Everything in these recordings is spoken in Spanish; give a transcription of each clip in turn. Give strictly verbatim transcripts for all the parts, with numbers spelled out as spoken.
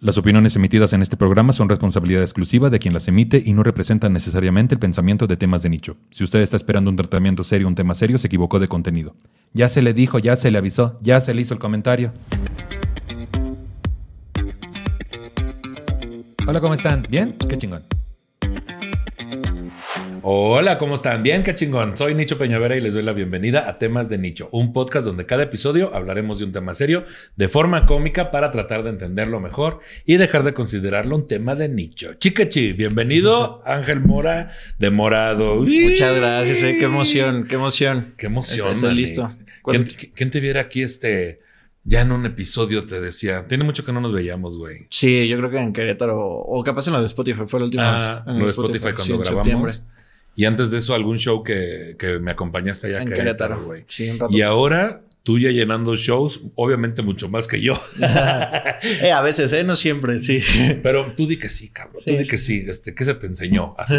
Las opiniones emitidas en este programa son responsabilidad exclusiva de quien las emite y no representan necesariamente el pensamiento de temas de nicho. Si usted está esperando un tratamiento serio o un tema serio, se equivocó de contenido. Ya se le dijo, ya se le avisó, ya se le hizo el comentario. Hola, ¿cómo están? ¿Bien? Qué chingón. Hola, ¿cómo están? Bien, qué chingón. Soy Nicho Peñavera y les doy la bienvenida a Temas de Nicho, un podcast donde cada episodio hablaremos de un tema serio de forma cómica para tratar de entenderlo mejor y dejar de considerarlo un tema de nicho. Chiquechi, bienvenido, Ángel Mora de Morado. Muchas gracias, eh. Qué emoción, qué emoción. Qué emoción. Estoy listo. ¿Quién, ¿Quién te viera aquí este... Ya en un episodio te decía, tiene mucho que no nos veíamos, güey. Sí, yo creo que en Querétaro, o capaz en lo de Spotify, fue la última ah, vez. Lo de Spotify, Spotify cuando sí, grabamos. Septiembre. Y antes de eso, algún show que, que me acompañaste allá en Querétaro, güey. Sí, un rato. Y ahora, tú ya llenando shows, obviamente mucho más que yo. eh, a veces, ¿eh? No siempre, sí. Pero tú di que sí, cabrón. Sí, tú di que sí. sí. Este, ¿qué se te enseñó? Así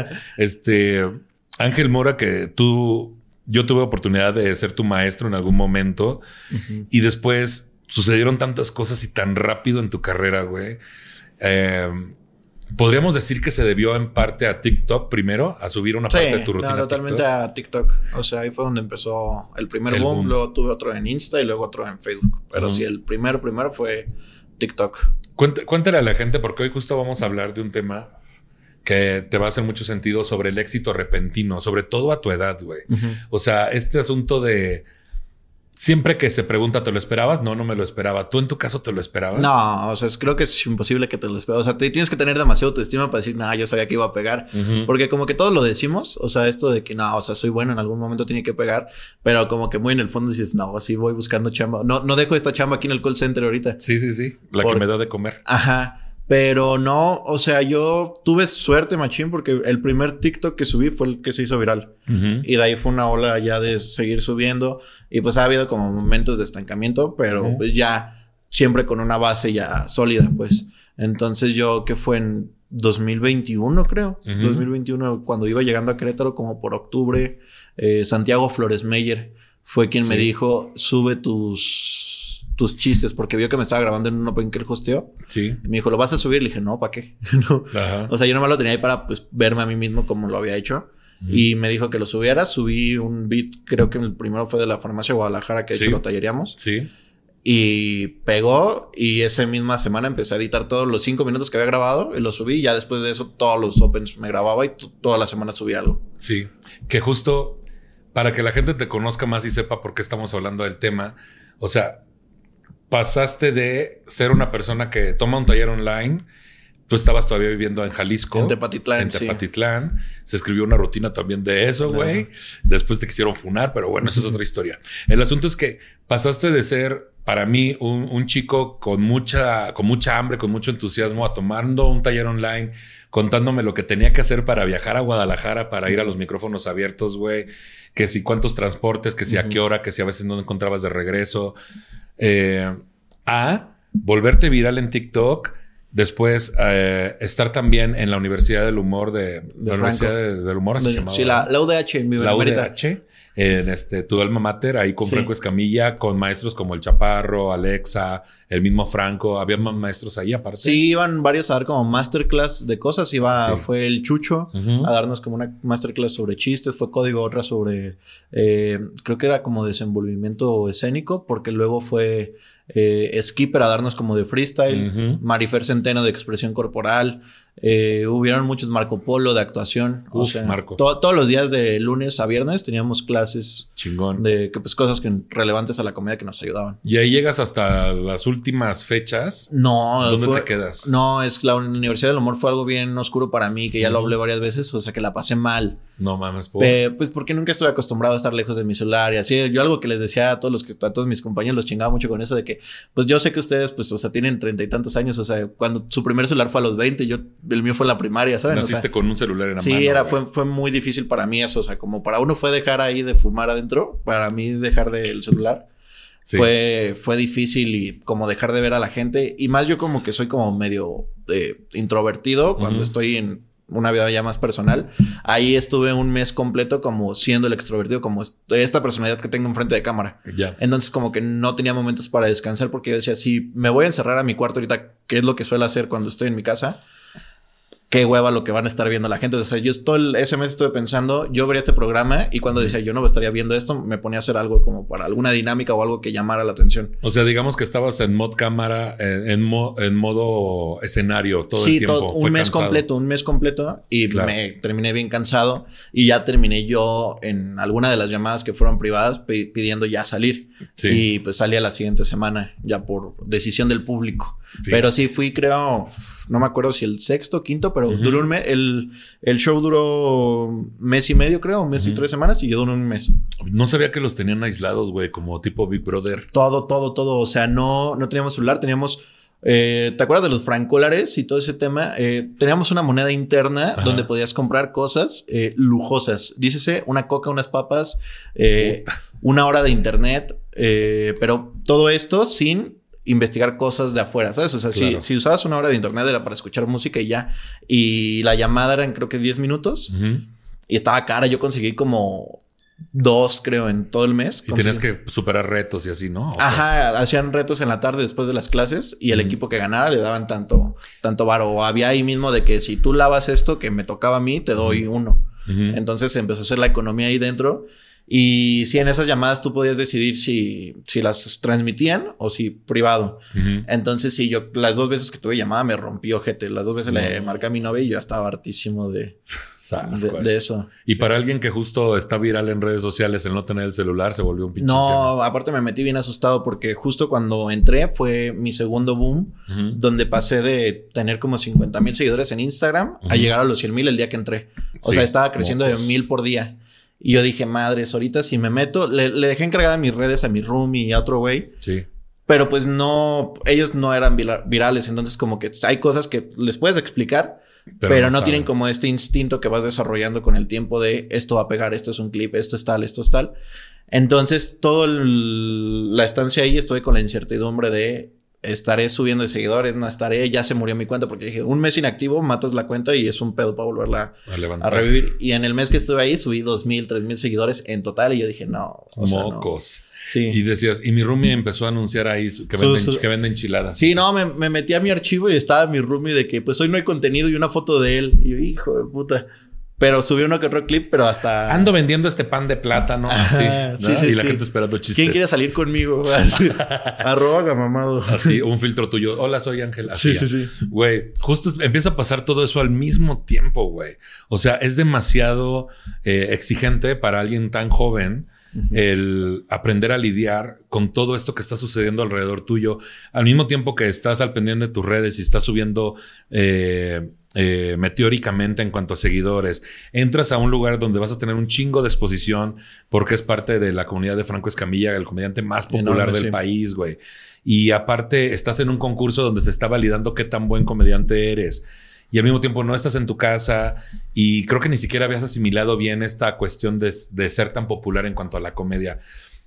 este, Ángel Mora, que tú... Yo tuve oportunidad de ser tu maestro en algún momento uh-huh. y después sucedieron tantas cosas y tan rápido en tu carrera, güey. Eh, Podríamos decir que se debió en parte a TikTok primero, a subir una sí, parte de tu rutina. No, totalmente TikTok. a TikTok. O sea, ahí fue donde empezó el primer el boom, boom. Luego tuve otro en Insta y luego otro en Facebook. Pero uh-huh. sí, el primero, primero fue TikTok. Cuént, cuéntale a la gente, porque hoy justo vamos a hablar de un tema que te va a hacer mucho sentido sobre el éxito repentino, sobre todo a tu edad, güey. Uh-huh. O sea, este asunto de siempre que se pregunta, ¿te lo esperabas? No, no me lo esperaba. ¿Tú en tu caso te lo esperabas? No, o sea, creo que es imposible que te lo esperes. O sea, te tienes que tener demasiado autoestima para decir, nah, yo sabía que iba a pegar. Uh-huh. Porque como que todos lo decimos, o sea, esto de que no, o sea, soy bueno, en algún momento tiene que pegar, pero como que muy en el fondo dices, no, sí voy buscando chamba. No, no dejo esta chamba aquí en el call center ahorita. Sí, sí, sí. La Por... que me da de comer. Ajá. Pero no, o sea, yo tuve suerte, machín, porque el primer TikTok que subí fue el que se hizo viral. Uh-huh. Y de ahí fue una ola ya de seguir subiendo. Y pues ha habido como momentos de estancamiento, pero uh-huh. pues ya siempre con una base ya sólida, pues. Entonces yo, que fue en dos mil veintiuno, creo. Uh-huh. dos mil veintiuno, cuando iba llegando a Querétaro, como por octubre, eh, Santiago Flores Meyer fue quien sí. me dijo, sube tus... tus chistes, porque vio que me estaba grabando en un open que él hosteó. Sí. Y me dijo, ¿lo vas a subir? Le dije, no, ¿para qué? no. O sea, yo nomás lo tenía ahí para pues verme a mí mismo como lo había hecho. Mm. Y me dijo que lo subiera. Subí un beat, creo que el primero fue de la Farmacia Guadalajara, que de sí. hecho lo talleríamos. Sí. Y pegó. Y esa misma semana empecé a editar todos los cinco minutos que había grabado y lo subí. Y ya después de eso, todos los opens me grababa y t- toda la semana subí algo. Sí. Que justo para que la gente te conozca más y sepa por qué estamos hablando del tema. O sea, pasaste de ser una persona que toma un taller online. Tú estabas todavía viviendo en Jalisco. En Tepatitlán, En Tepatitlán. Sí. Se escribió una rutina también de eso, güey. No. Después te quisieron funar, pero bueno, esa es otra historia. El asunto es que pasaste de ser, para mí, un, un chico con mucha, con mucha hambre, con mucho entusiasmo, a tomando un taller online, contándome lo que tenía que hacer para viajar a Guadalajara, para ir a los micrófonos abiertos, güey. Que si cuántos transportes, que si uh-huh. a qué hora, que si a veces no encontrabas de regreso. Eh, a volverte viral en TikTok, después eh, estar también en la Universidad del Humor de, de la Universidad de, del Humor, así de, se llamaba. Sí, la, la U D H en mi La U D H, en este, tu alma mater, ahí con sí. Franco Escamilla, con maestros como el Chaparro, Alexa, el mismo Franco. Había más maestros ahí aparte. Sí, iban varios a dar como masterclass de cosas. Iba, sí. Fue el Chucho uh-huh. a darnos como una masterclass sobre chistes. Fue Código otra sobre, eh, creo que era como desenvolvimiento escénico, porque luego fue eh, Skipper a darnos como de freestyle, uh-huh. Marifer Centeno de expresión corporal. Eh, hubieron muchos Marco Polo de actuación. Uf, o sea, Marco. To- todos los días de lunes a viernes teníamos clases. Chingón. De que, pues, cosas que, relevantes a la comedia que nos ayudaban. Y ahí llegas hasta las últimas fechas. No. ¿Dónde fue, te quedas? No, es la Universidad del Humor fue algo bien oscuro para mí, que ya uh-huh. lo hablé varias veces, o sea, que la pasé mal. No mames, por... Pe- pues porque nunca estuve acostumbrado a estar lejos de mi celular y así. Yo algo que les decía a todos los que, a todos mis compañeros, los chingaba mucho con eso de que, pues yo sé que ustedes, pues, o sea, tienen treinta y tantos años, o sea, cuando su primer celular fue a los veinte, yo, el mío fue en la primaria, ¿saben? Naciste o sea, con un celular en la sí, mano. Sí, era, fue, fue muy difícil para mí eso, o sea, como para uno fue dejar ahí de fumar adentro, para mí dejar del celular. Sí. Fue, fue difícil y como dejar de ver a la gente. Y más yo como que soy como medio eh, introvertido cuando uh-huh. estoy en una vida ya más personal. Ahí estuve un mes completo como siendo el extrovertido, como esta personalidad que tengo enfrente de cámara. Ya. Entonces como que no tenía momentos para descansar porque yo decía, si me voy a encerrar a mi cuarto ahorita, que es lo que suelo hacer cuando estoy en mi casa, qué hueva lo que van a estar viendo la gente. O sea, yo todo el, ese mes estuve pensando, yo vería este programa y cuando decía yo no estaría viendo esto, me ponía a hacer algo como para alguna dinámica o algo que llamara la atención. O sea, digamos que estabas en mod cámara, en, en, mo, en modo escenario todo sí, el tiempo. Sí, un Fue mes cansado. completo, un mes completo y claro. me terminé bien cansado y ya terminé yo en alguna de las llamadas que fueron privadas pidiendo ya salir. Sí. Y pues salí a la siguiente semana ya por decisión del público. Sí. Pero sí fui, creo, no me acuerdo si el sexto, quinto, pero uh-huh. duró un mes. El, el show duró mes y medio, creo, un mes uh-huh. y tres semanas y yo duré un mes. No sabía que los tenían aislados, güey, como tipo Big Brother. Todo, todo, todo. O sea, no, no teníamos celular, teníamos... Eh, ¿te acuerdas de los francólares y todo ese tema? Eh, teníamos una moneda interna Ajá. donde podías comprar cosas eh, lujosas. Dícese, una coca, unas papas, eh, una hora de internet, eh, pero todo esto sin investigar cosas de afuera, ¿sabes? O sea, claro. si, si usabas una hora de internet era para escuchar música y ya. Y la llamada eran creo que diez minutos. Uh-huh. Y estaba cara. Yo conseguí como... Dos, creo, en todo el mes. Y tenías que superar retos y así, ¿no? ¿O Ajá, qué? Hacían retos en la tarde después de las clases y el mm. equipo que ganara le daban tanto, tanto varo. O había ahí mismo de que si tú lavas esto que me tocaba a mí, te doy mm. uno. Mm-hmm. Entonces empezó a hacer la economía ahí dentro. Y sí, en esas llamadas tú podías decidir si, si las transmitían o si privado. Uh-huh. Entonces, sí, yo las dos veces que tuve llamada me rompí ojete. Las dos veces uh-huh. le marqué a mi novia y yo estaba hartísimo de, de, de eso. Y sí. para alguien que justo está viral en redes sociales, el no tener el celular se volvió un pinche No, tema. Aparte me metí bien asustado porque justo cuando entré fue mi segundo boom, uh-huh. donde pasé de tener como cincuenta mil seguidores en Instagram uh-huh. a llegar a los cien mil el día que entré. O sí, sea, estaba creciendo mocos. de mil por día. Y yo dije, madres, ahorita si me meto... Le, le dejé encargada mis redes a mi roomie y a otro güey. Sí. Pero pues no... Ellos no eran virales. Entonces como que hay cosas que les puedes explicar... Pero, pero no, no tienen como este instinto que vas desarrollando con el tiempo de... Esto va a pegar, esto es un clip, esto es tal, esto es tal. Entonces, toda la estancia ahí estuve con la incertidumbre de... Estaré subiendo de seguidores, no estaré, ya se murió mi cuenta porque dije, un mes inactivo, matas la cuenta y es un pedo para volverla a, a revivir. Y en el mes que estuve ahí subí dos mil, tres mil seguidores en total y yo dije, no. O Mocos. Sea, no. Sí. Y decías, y mi roomie empezó a anunciar ahí que venden, su, su... que venden enchiladas. Sí, no, me, me metí a mi archivo y estaba mi roomie de que pues hoy no hay contenido y una foto de él. Y yo, hijo de puta. Pero subí uno que otro clip, pero hasta... Ando vendiendo este pan de plátano. Así, ¿no? sí, sí, y la sí. gente esperando chistes. ¿Quién quiere salir conmigo? Así, arroba gamamado. Así, un filtro tuyo. Hola, soy Ángel. Sí, sí, sí. Güey, justo empieza a pasar todo eso al mismo tiempo, güey. O sea, es demasiado eh, exigente para alguien tan joven uh-huh. el aprender a lidiar con todo esto que está sucediendo alrededor tuyo. Al mismo tiempo que estás al pendiente de tus redes y estás subiendo... Eh, Eh, meteóricamente en cuanto a seguidores, entras a un lugar donde vas a tener un chingo de exposición porque es parte de la comunidad de Franco Escamilla, el comediante más popular Enorme, del sí. país, güey. Y aparte estás en un concurso donde se está validando qué tan buen comediante eres. Y al mismo tiempo no estás en tu casa y creo que ni siquiera habías asimilado bien esta cuestión de, de ser tan popular en cuanto a la comedia.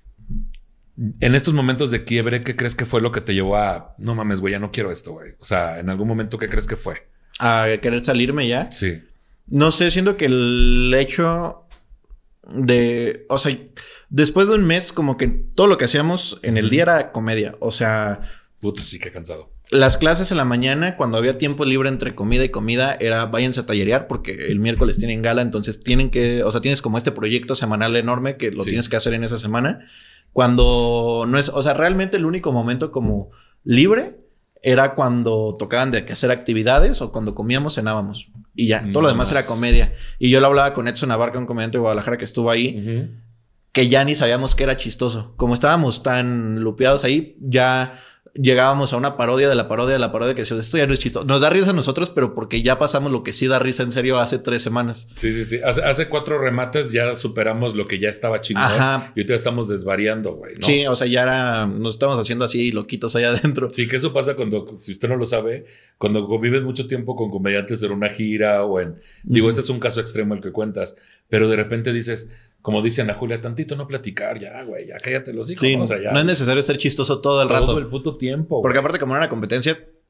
En estos momentos de quiebre, ¿qué crees que fue lo que te llevó a... No mames, güey, ya no quiero esto, güey? O sea, en algún momento, ¿qué crees que fue? A querer salirme ya. Sí. No sé, siento que el hecho de... O sea, después de un mes, como que todo lo que hacíamos en el día era comedia. O sea... Puta, sí, qué cansado. Las clases en la mañana, cuando había tiempo libre entre comida y comida, era váyanse a tallerear porque el miércoles tienen gala. Entonces tienen que... O sea, tienes como este proyecto semanal enorme que lo sí. tienes que hacer en esa semana. Cuando no es... O sea, realmente el único momento como libre... Era cuando tocaban de hacer actividades o cuando comíamos, cenábamos. Y ya, todo no lo demás más. Era comedia. Y yo lo hablaba con Edson Abarca, un comediante de Guadalajara que estuvo ahí, uh-huh. que ya ni sabíamos que era chistoso. Como estábamos tan lupeados ahí, ya llegábamos a una parodia de la parodia de la parodia que decíamos, esto ya no es chistoso. Nos da risa a nosotros, pero porque ya pasamos lo que sí da risa en serio hace tres semanas. Sí, sí, sí. Hace, hace cuatro remates ya superamos lo que ya estaba chingón. Ajá. Y ahorita estamos desvariando, güey, ¿no? Sí, o sea, ya era... Nos estamos haciendo así loquitos allá adentro. Sí, que eso pasa cuando... Si usted no lo sabe, cuando convives mucho tiempo con comediantes en una gira o en... Digo, uh-huh. este es un caso extremo el que cuentas. Pero de repente dices... Como dice Ana Julia, tantito no platicar, ya, güey, ya cállate los hijos. Sí, ¿no? O sea, ya, no es necesario ser chistoso todo el rato. Todo el puto tiempo. Porque güey. aparte, como era una competencia,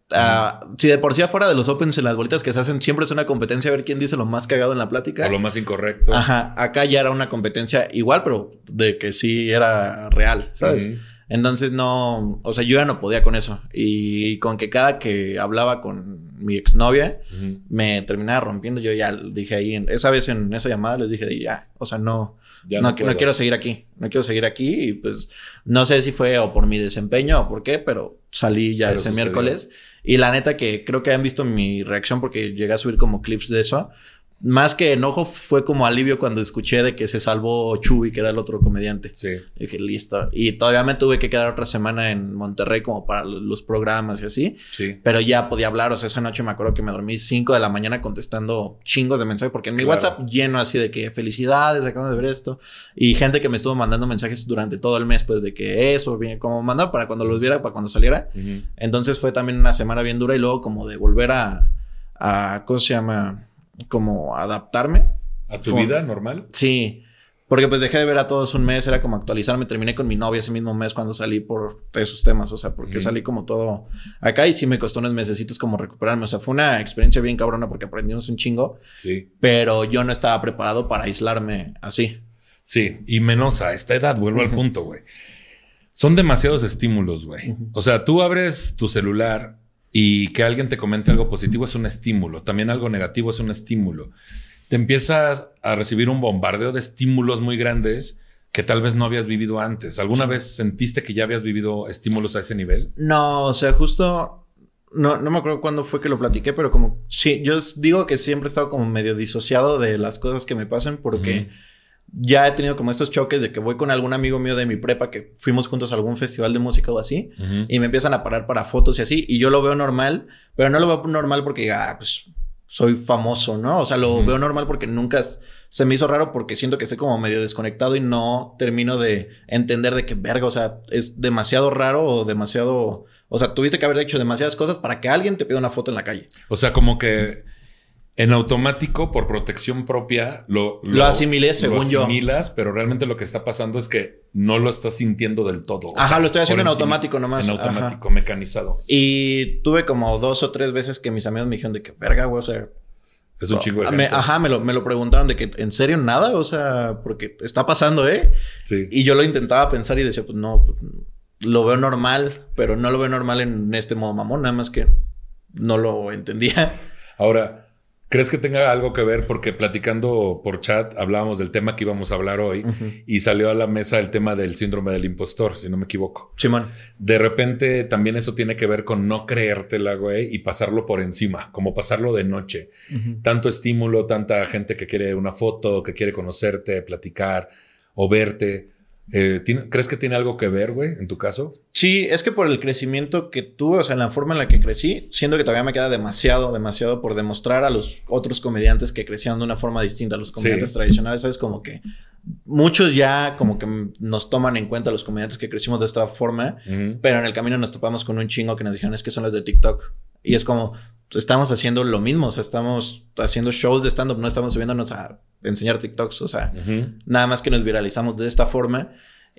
Uh, si de por sí afuera de los opens en las bolitas que se hacen siempre es una competencia a ver quién dice lo más cagado en la plática. O lo más incorrecto. Ajá. Acá ya era una competencia igual, pero de que sí era real, ¿sabes? Uh-huh. Entonces no... O sea, yo ya no podía con eso. Y con que cada que hablaba con mi exnovia uh-huh. me terminaba rompiendo, yo ya dije ahí... En, esa vez en esa llamada les dije ya, o sea, no... Ya no, no, no quiero seguir aquí, no quiero seguir aquí y pues no sé si fue o por mi desempeño o por qué, pero salí ya pero ese sucedió. Miércoles y la neta que creo que han visto mi reacción porque llegué a subir como clips de eso. Más que enojo fue como alivio cuando escuché de que se salvó Chuy, que era el otro comediante. Sí. Y dije, listo. Y todavía me tuve que quedar otra semana en Monterrey como para los programas y así. Sí. Pero ya podía hablar. O sea, esa noche me acuerdo que me dormí cinco de la mañana contestando chingos de mensajes. Porque en mi claro. WhatsApp lleno así de que felicidades, acabo de ver esto. Y gente que me estuvo mandando mensajes durante todo el mes, pues de que eso, bien, como mandaba para cuando los viera, para cuando saliera. Uh-huh. Entonces fue también una semana bien dura y luego como de volver a, a ¿cómo se llama? Como adaptarme. ¿A tu Fue, vida normal? Sí. Porque pues dejé de ver a todos un mes. Era como actualizarme. Terminé con mi novia ese mismo mes cuando salí por esos temas. O sea, porque mm. salí como todo acá. Y sí me costó unos mesecitos como recuperarme. O sea, fue una experiencia bien cabrona porque aprendimos un chingo. Sí. Pero yo no estaba preparado para aislarme así. Sí. Y menos a esta edad. Vuelvo uh-huh. al punto, güey. Son demasiados estímulos, güey. Uh-huh. O sea, tú abres tu celular... Y que alguien te comente algo positivo es un estímulo. También algo negativo es un estímulo. Te empiezas a recibir un bombardeo de estímulos muy grandes que tal vez no habías vivido antes. ¿Alguna sí. vez sentiste que ya habías vivido estímulos a ese nivel? No, o sea, justo... No, no me acuerdo cuándo fue que lo platiqué, pero como... Sí, yo digo que siempre he estado como medio disociado de las cosas que me pasan porque... Uh-huh. Ya he tenido como estos choques de que voy con algún amigo mío de mi prepa que fuimos juntos a algún festival de música o así uh-huh. y me empiezan a parar para fotos y así y yo lo veo normal, pero no lo veo normal porque ah, pues soy famoso, ¿no? O sea, lo uh-huh. veo normal porque nunca se me hizo raro porque siento que estoy como medio desconectado y no termino de entender de que verga, o sea, es demasiado raro o demasiado... O sea, tuviste que haber hecho demasiadas cosas para que alguien te pida una foto en la calle. O sea, como que... En automático, por protección propia, lo, lo, lo asimilé según lo asimilas, yo. Pero realmente lo que está pasando es que no lo estás sintiendo del todo. Ajá, sea, lo estoy haciendo en encima, automático nomás. En automático, ajá. mecanizado. Y tuve como dos o tres veces que mis amigos me dijeron de que, verga, güey, o sea... Es un chingo de gente. Me, ajá, me lo, me lo preguntaron de que, ¿en serio nada? O sea, porque está pasando, ¿eh? Sí. Y yo lo intentaba pensar y decía, pues no, pues, lo veo normal, pero no lo veo normal en este modo mamón, nada más que no lo entendía. Ahora... ¿Crees que tenga algo que ver? Porque platicando por chat hablábamos del tema que íbamos a hablar hoy uh-huh. y salió a la mesa el tema del síndrome del impostor, si no me equivoco. Simón. De repente también eso tiene que ver con no creértela, güey, y pasarlo por encima, como pasarlo de noche. Uh-huh. Tanto estímulo, tanta gente que quiere una foto, que quiere conocerte, platicar o verte. Eh, ¿Crees que tiene algo que ver, güey, en tu caso? Sí, es que por el crecimiento que tuve, o sea, en la forma en la que crecí, siento que todavía me queda demasiado, demasiado por demostrar a los otros comediantes que crecieron de una forma distinta a los comediantes sí. tradicionales, ¿sabes? Como que muchos ya como que nos toman en cuenta los comediantes que crecimos de esta forma, uh-huh. pero en el camino nos topamos con un chingo que nos dijeron es que son las de TikTok. Y es como, estamos haciendo lo mismo, o sea, estamos haciendo shows de stand-up, no estamos subiéndonos a enseñar TikToks, o sea, uh-huh. nada más que nos viralizamos de esta forma.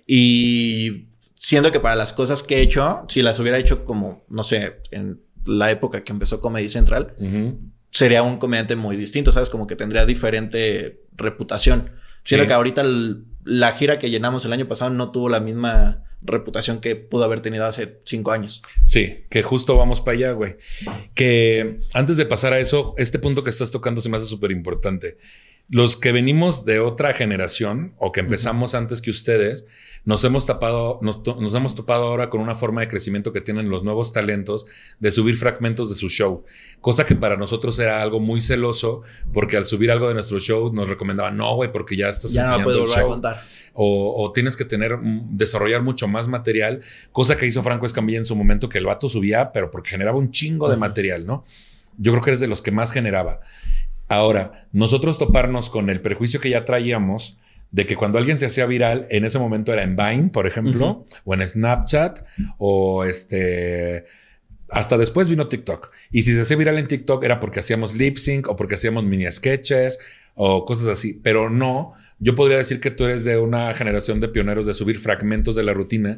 Y siento que para las cosas que he hecho, si las hubiera hecho como, no sé, en la época que empezó Comedy Central, uh-huh. sería un comediante muy distinto, ¿sabes? Como que tendría diferente reputación. Siento sí. que ahorita el, la gira que llenamos el año pasado no tuvo la misma reputación que pudo haber tenido hace cinco años. Sí, que justo vamos para allá, güey. Que antes de pasar a eso, este punto que estás tocando se me hace súper importante. Los que venimos de otra generación o que empezamos uh-huh. antes que ustedes, nos hemos tapado, nos, to- nos hemos topado ahora con una forma de crecimiento que tienen los nuevos talentos de subir fragmentos de su show. Cosa que para nosotros era algo muy celoso porque al subir algo de nuestro show nos recomendaban, no, güey, porque ya estás ya enseñando no puedo el volver show. A contar. O, o tienes que tener, desarrollar mucho más material, cosa que hizo Franco Escamilla en su momento, que el vato subía, pero porque generaba un chingo uh-huh. de material, ¿no? Yo creo que eres de los que más generaba. Ahora, nosotros toparnos con el prejuicio que ya traíamos de que cuando alguien se hacía viral, en ese momento era en Vine, por ejemplo, uh-huh. o en Snapchat, o este... Hasta después vino TikTok. Y si se hacía viral en TikTok era porque hacíamos lip sync o porque hacíamos mini sketches o cosas así. Pero no, yo podría decir que tú eres de una generación de pioneros de subir fragmentos de la rutina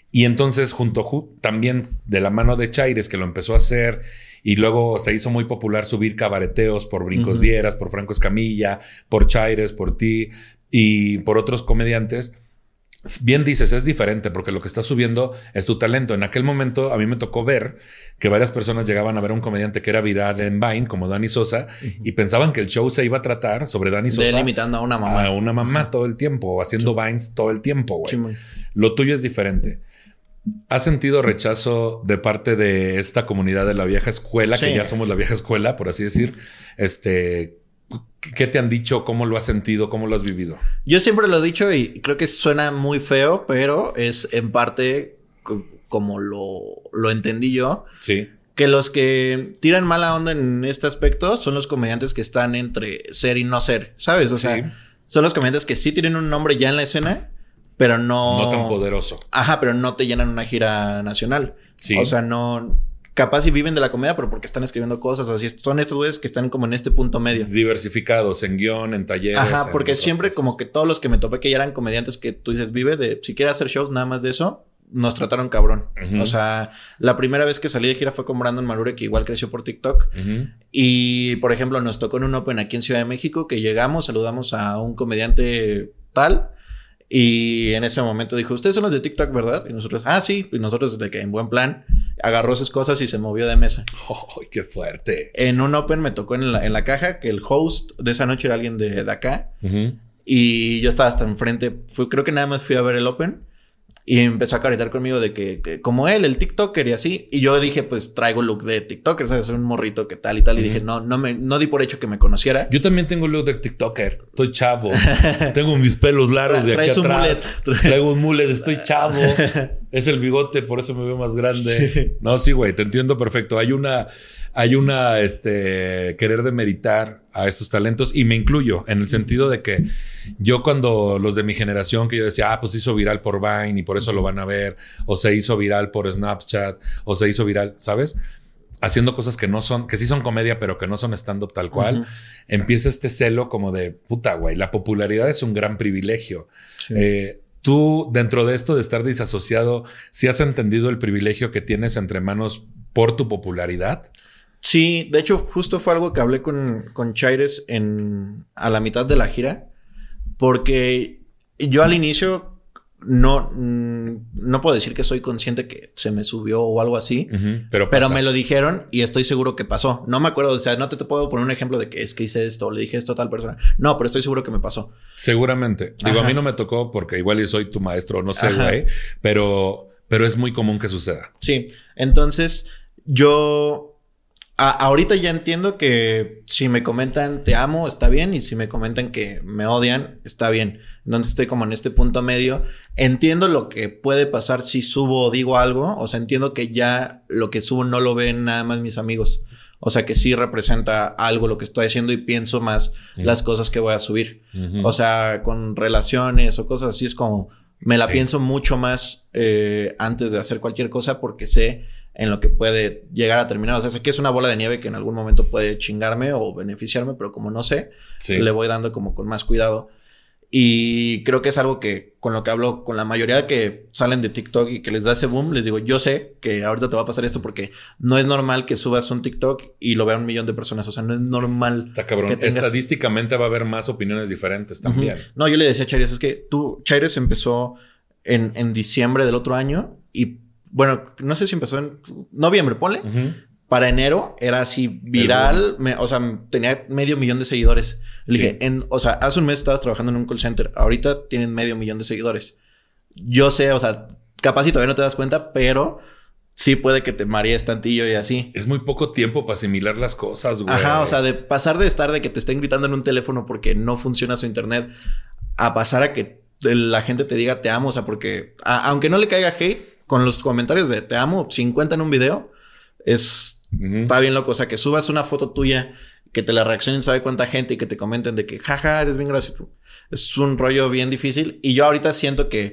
Y entonces, junto ju- también de la mano de Chaires, que lo empezó a hacer, y luego se hizo muy popular subir cabareteos por Brincos Ujú. Dieras, por Franco Escamilla, por Chaires, por ti y por otros comediantes. Bien dices, es diferente porque lo que estás subiendo es tu talento. En aquel momento a mí me tocó ver que varias personas llegaban a ver a un comediante que era viral en Vine, como Dani Sosa, uh-huh. y pensaban que el show se iba a tratar sobre Dani Sosa. De él imitando a una mamá. A una mamá uh-huh. todo el tiempo, o haciendo sí. Vines todo el tiempo, güey. Sí, lo tuyo es diferente. ¿Has sentido rechazo de parte de esta comunidad de la vieja escuela, sí. que ya somos la vieja escuela, por así decir? Este... ¿Qué te han dicho? ¿Cómo lo has sentido? ¿Cómo lo has vivido? Yo siempre lo he dicho y creo que suena muy feo, pero es en parte como lo, lo entendí yo. Sí. Que los que tiran mala onda en este aspecto son los comediantes que están entre ser y no ser, ¿sabes? O sí. sea, son los comediantes que sí tienen un nombre ya en la escena, pero no... No tan poderoso. Ajá, pero no te llenan una gira nacional. Sí. O sea, no... Capaz y viven de la comedia, pero porque están escribiendo cosas así. Son estos güeyes que están como en este punto medio. Diversificados en guión, en talleres. Ajá, porque siempre cosas. Como que todos los que me topé que ya eran comediantes que tú dices, vive de... Si quieres hacer shows, nada más de eso, nos trataron cabrón. Uh-huh. O sea, la primera vez que salí de gira fue con Brandon Malure, que igual creció por TikTok. Uh-huh. Y, por ejemplo, nos tocó en un Open aquí en Ciudad de México, que llegamos, saludamos a un comediante tal... Y en ese momento dijo, ustedes son los de TikTok, ¿verdad? Y nosotros, ah, sí. Y nosotros, de que en buen plan, agarró esas cosas y se movió de mesa. ¡Oh, qué fuerte! En un Open me tocó en la, en la caja que el host de esa noche era alguien de, de acá. Uh-huh. Y yo estaba hasta enfrente. Fui, creo que nada más fui a ver el Open. Y empezó a caretar conmigo de que, que como él, el TikToker y así. Y yo dije, pues traigo look de TikToker, ¿sabes? Soy un morrito que tal y tal. Uh-huh. Y dije, no, no me, no di por hecho que me conociera. Yo también tengo look de TikToker. Estoy chavo. Tengo mis pelos largos de aquí atrás. Un Traigo un mullet, estoy chavo. Es el bigote, por eso me veo más grande. Sí. No, sí, güey, te entiendo perfecto. Hay una... Hay una, este, querer demeritar a estos talentos y me incluyo en el sentido de que yo cuando los de mi generación que yo decía, ah, pues se hizo viral por Vine y por eso lo van a ver, o se hizo viral por Snapchat, o se hizo viral, ¿sabes? Haciendo cosas que no son, que sí son comedia, pero que no son stand-up tal cual, uh-huh. empieza este celo como de, puta, güey, la popularidad es un gran privilegio. Sí. Eh, tú, dentro de esto de estar disasociado, ¿sí has entendido el privilegio que tienes entre manos por tu popularidad? Sí, de hecho, justo fue algo que hablé con, con Chaires en, a la mitad de la gira, porque yo al inicio no, no puedo decir que soy consciente que se me subió o algo así, uh-huh, pero, pero me lo dijeron y estoy seguro que pasó. No me acuerdo, o sea, no te, te puedo poner un ejemplo de que es que hice esto o le dije esto a tal persona. No, pero estoy seguro que me pasó. Seguramente. Digo, Ajá. a mí no me tocó porque igual yo soy tu maestro, no sé, güey, pero, pero es muy común que suceda. Sí, entonces yo... A, ahorita ya entiendo que si me comentan te amo, está bien. Y si me comentan que me odian, está bien. Entonces estoy como en este punto medio. Entiendo lo que puede pasar si subo o digo algo. O sea, entiendo que ya lo que subo no lo ven nada más mis amigos. O sea, que sí representa algo lo que estoy haciendo y pienso más uh-huh. las cosas que voy a subir. Uh-huh. O sea, con relaciones o cosas así es como... Me la sí. pienso mucho más eh, antes de hacer cualquier cosa porque sé... en lo que puede llegar a terminar. O sea, sé que es una bola de nieve que en algún momento puede chingarme o beneficiarme, pero como no sé, sí. le voy dando como con más cuidado. Y creo que es algo que con lo que hablo con la mayoría que salen de TikTok y que les da ese boom, les digo, yo sé que ahorita te va a pasar esto porque no es normal que subas un TikTok y lo vea un millón de personas. O sea, no es normal. Está cabrón. Que tengas... Estadísticamente va a haber más opiniones diferentes también. Uh-huh. No, yo le decía a Chaires, es que tú, Chaires empezó en, en diciembre del otro año y bueno, no sé si empezó en noviembre, ponle. Uh-huh. Para enero era así viral. Me, o sea, tenía medio millón de seguidores. Le sí. dije, en, o sea, hace un mes estabas trabajando en un call center. Ahorita tienen medio millón de seguidores. Yo sé, o sea, capaz y todavía no te das cuenta, pero sí puede que te marees tantillo y así. Es muy poco tiempo para asimilar las cosas, güey. Ajá, o sea, de pasar de estar de que te estén gritando en un teléfono porque no funciona su internet a pasar a que la gente te diga te amo. O sea, porque a, aunque no le caiga hate, con los comentarios de te amo, cincuenta en un video, es... Uh-huh. Está bien loco. O sea, que subas una foto tuya, que te la reaccionen sabe cuánta gente y que te comenten de que jaja, eres bien gracioso. Es un rollo bien difícil. Y yo ahorita siento que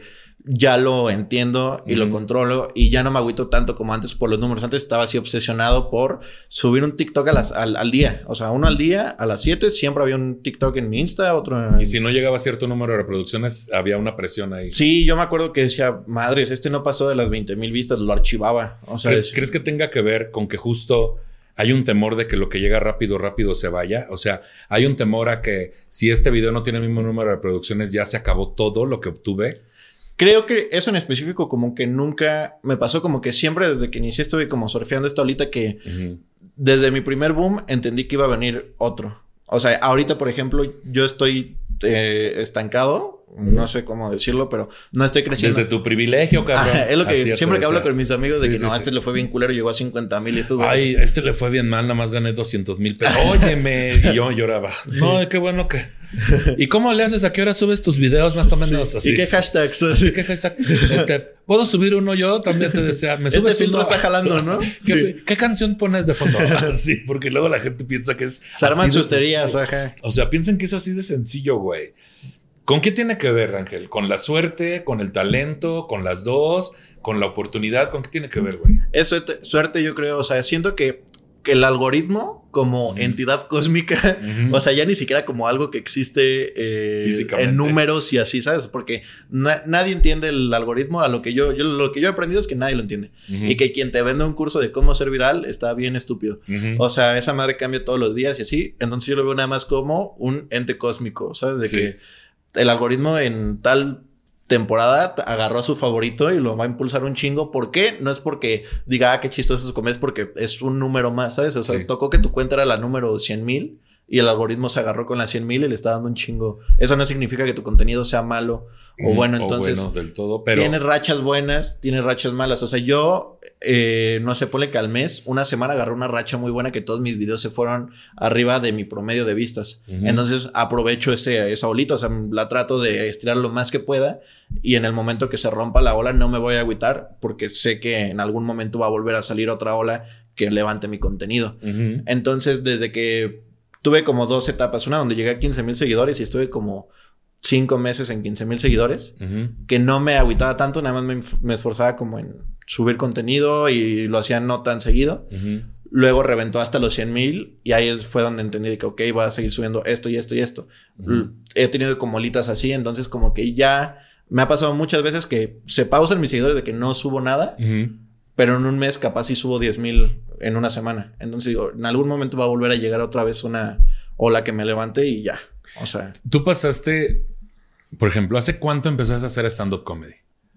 ya lo entiendo y uh-huh. lo controlo y ya no me agüito tanto como antes por los números. Antes estaba así obsesionado por subir un TikTok a las, al, al día. O sea, uno al día, a las siete, siempre había un TikTok en mi Insta, otro en... Y si no llegaba a cierto número de reproducciones, había una presión ahí. Sí, yo me acuerdo que decía, madres, este no pasó de las veinte mil vistas, lo archivaba. O sea, ¿Crees, es... ¿Crees que tenga que ver con que justo hay un temor de que lo que llega rápido, rápido se vaya? O sea, hay un temor a que si este video no tiene el mismo número de reproducciones, ya se acabó todo lo que obtuve. Creo que eso en específico como que nunca me pasó, como que siempre desde que inicié estuve como surfeando esta olita que uh-huh. desde mi primer boom entendí que iba a venir otro. O sea, ahorita, por ejemplo, yo estoy eh, estancado. No sé cómo decirlo, pero no estoy creciendo. Desde tu privilegio, cabrón. Ah, es lo que Así siempre que hablo sea. con mis amigos de sí, que sí, no, sí. a este le fue bien culero, llegó a cincuenta mil y esto. Ay, a este le fue bien mal, nada más gané doscientos mil pesos. Óyeme. Y yo lloraba. No, qué bueno que... ¿Y cómo le haces? ¿A qué hora subes tus videos más o menos Sí. así? ¿Y qué hashtags? Así que hashtag. Este, ¿puedo subir uno yo? También te desea. ¿Me este subes filtro uno? está jalando, ¿no? ¿Qué, Sí. ¿Qué canción pones de fondo? Sí, porque luego la gente piensa que es... Se arman así de chusterías, sencillo. ajá. O sea, piensan que es así de sencillo, güey. ¿Con qué tiene que ver, Ángel? ¿Con la suerte? ¿Con el talento? ¿Con las dos? ¿Con la oportunidad? ¿Con qué tiene que ver, güey? Es suerte, suerte, yo creo. O sea, siento que, que el algoritmo como uh-huh. entidad cósmica, uh-huh. o sea, ya ni siquiera como algo que existe eh, en números y así, ¿sabes? Porque na- nadie entiende el algoritmo. A lo que yo, yo, lo que yo he aprendido es que nadie lo entiende. Uh-huh. Y que quien te vende un curso de cómo ser viral está bien estúpido. Uh-huh. O sea, esa madre cambia todos los días y así. Entonces yo lo veo nada más como un ente cósmico, ¿sabes? De sí. que el algoritmo en tal temporada agarró a su favorito y lo va a impulsar un chingo. ¿Por qué? No es porque diga, ah, qué chistoso es comer, es porque es un número más, ¿sabes? O sea, sí. tocó que tu cuenta era la número cien mil y el algoritmo se agarró con la cien mil y le está dando un chingo. Eso no significa que tu contenido sea malo o bueno. Entonces, o bueno del todo, pero... tienes rachas buenas, tienes rachas malas. O sea, yo, eh, no sé, ponle que al mes, una semana agarré una racha muy buena que todos mis videos se fueron arriba de mi promedio de vistas. Uh-huh. Entonces, aprovecho ese, esa olita. O sea, la trato de estirar lo más que pueda y en el momento que se rompa la ola no me voy a agüitar porque sé que en algún momento va a volver a salir otra ola que levante mi contenido. Uh-huh. Entonces, desde que tuve como dos etapas, una donde llegué a quince mil seguidores y estuve como cinco meses en quince mil seguidores, uh-huh. que no me agüitaba tanto, nada más me, me esforzaba como en subir contenido y lo hacía no tan seguido. Uh-huh. Luego reventó hasta los cien mil y ahí fue donde entendí que ok, voy a seguir subiendo esto y esto y esto. Uh-huh. He tenido como olitas así, entonces como que ya me ha pasado muchas veces que se pausan mis seguidores de que no subo nada, uh-huh. pero en un mes capaz sí subo diez mil en una semana. Entonces digo, en algún momento va a volver a llegar otra vez una ola que me levante y ya. O sea... Tú pasaste, por ejemplo, ¿hace cuánto empezaste a hacer stand-up comedy?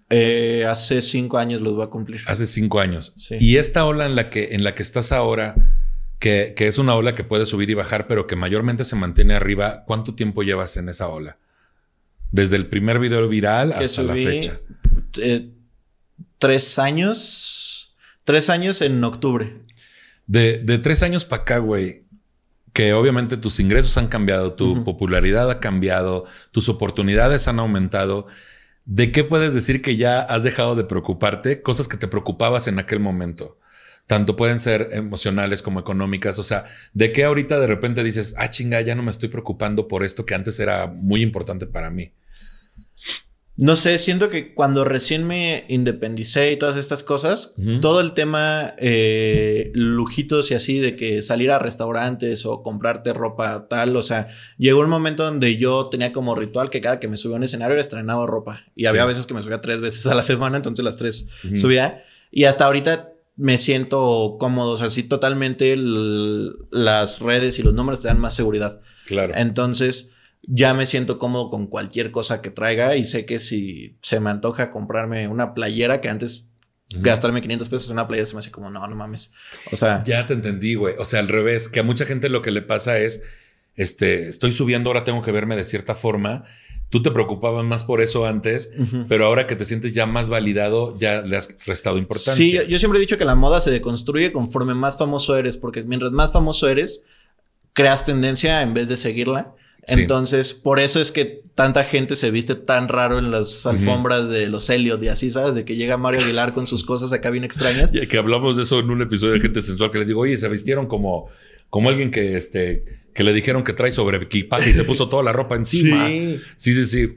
Eh, hace cinco años los voy a cumplir. Hace cinco años. Sí. Y esta ola en la que, en la que estás ahora, que, que es una ola que puede subir y bajar, pero que mayormente se mantiene arriba, ¿cuánto tiempo llevas en esa ola? Desde el primer video viral que hasta subí, la fecha. Eh, tres años. Tres años en octubre. De, de tres años para acá, güey, que obviamente tus ingresos han cambiado, tu uh-huh. popularidad ha cambiado, tus oportunidades han aumentado. ¿De qué puedes decir que ya has dejado de preocuparte? Cosas que te preocupabas en aquel momento. Tanto pueden ser emocionales como económicas. O sea, ¿de qué ahorita de repente dices, ah, chinga, ya no me estoy preocupando por esto que antes era muy importante para mí? No sé, siento que cuando recién me independicé y todas estas cosas, uh-huh. todo el tema eh, lujitos y así de que salir a restaurantes o comprarte ropa tal, o sea, llegó un momento donde yo tenía como ritual que cada que me subía a un escenario era estrenaba ropa y sí. había veces que me subía tres veces a la semana, entonces las tres uh-huh. subía y hasta ahorita me siento cómodo, o sea, sí totalmente el, las redes y los números te dan más seguridad. Claro. Entonces... ya me siento cómodo con cualquier cosa que traiga y sé que si se me antoja comprarme una playera que antes uh-huh. gastarme quinientos pesos en una playera se me hace como no, no mames. O sea... Ya te entendí, güey. O sea, al revés, que a mucha gente lo que le pasa es, este, estoy subiendo, ahora tengo que verme de cierta forma. Tú te preocupabas más por eso antes, uh-huh. pero ahora que te sientes ya más validado, ya le has restado importancia. Sí, yo, yo siempre he dicho que la moda se deconstruye conforme más famoso eres, porque mientras más famoso eres, creas tendencia en vez de seguirla. Entonces, sí. por eso es que tanta gente se viste tan raro en las alfombras uh-huh. de los Elliot y así, ¿sabes? De que llega Mario Aguilar con sus cosas acá bien extrañas. Y que hablamos de eso en un episodio de Gente Sensual, que les digo, oye, se vistieron como, como alguien que, este, que le dijeron que trae sobre equipaje y se puso toda la ropa encima. Sí, sí, sí. sí.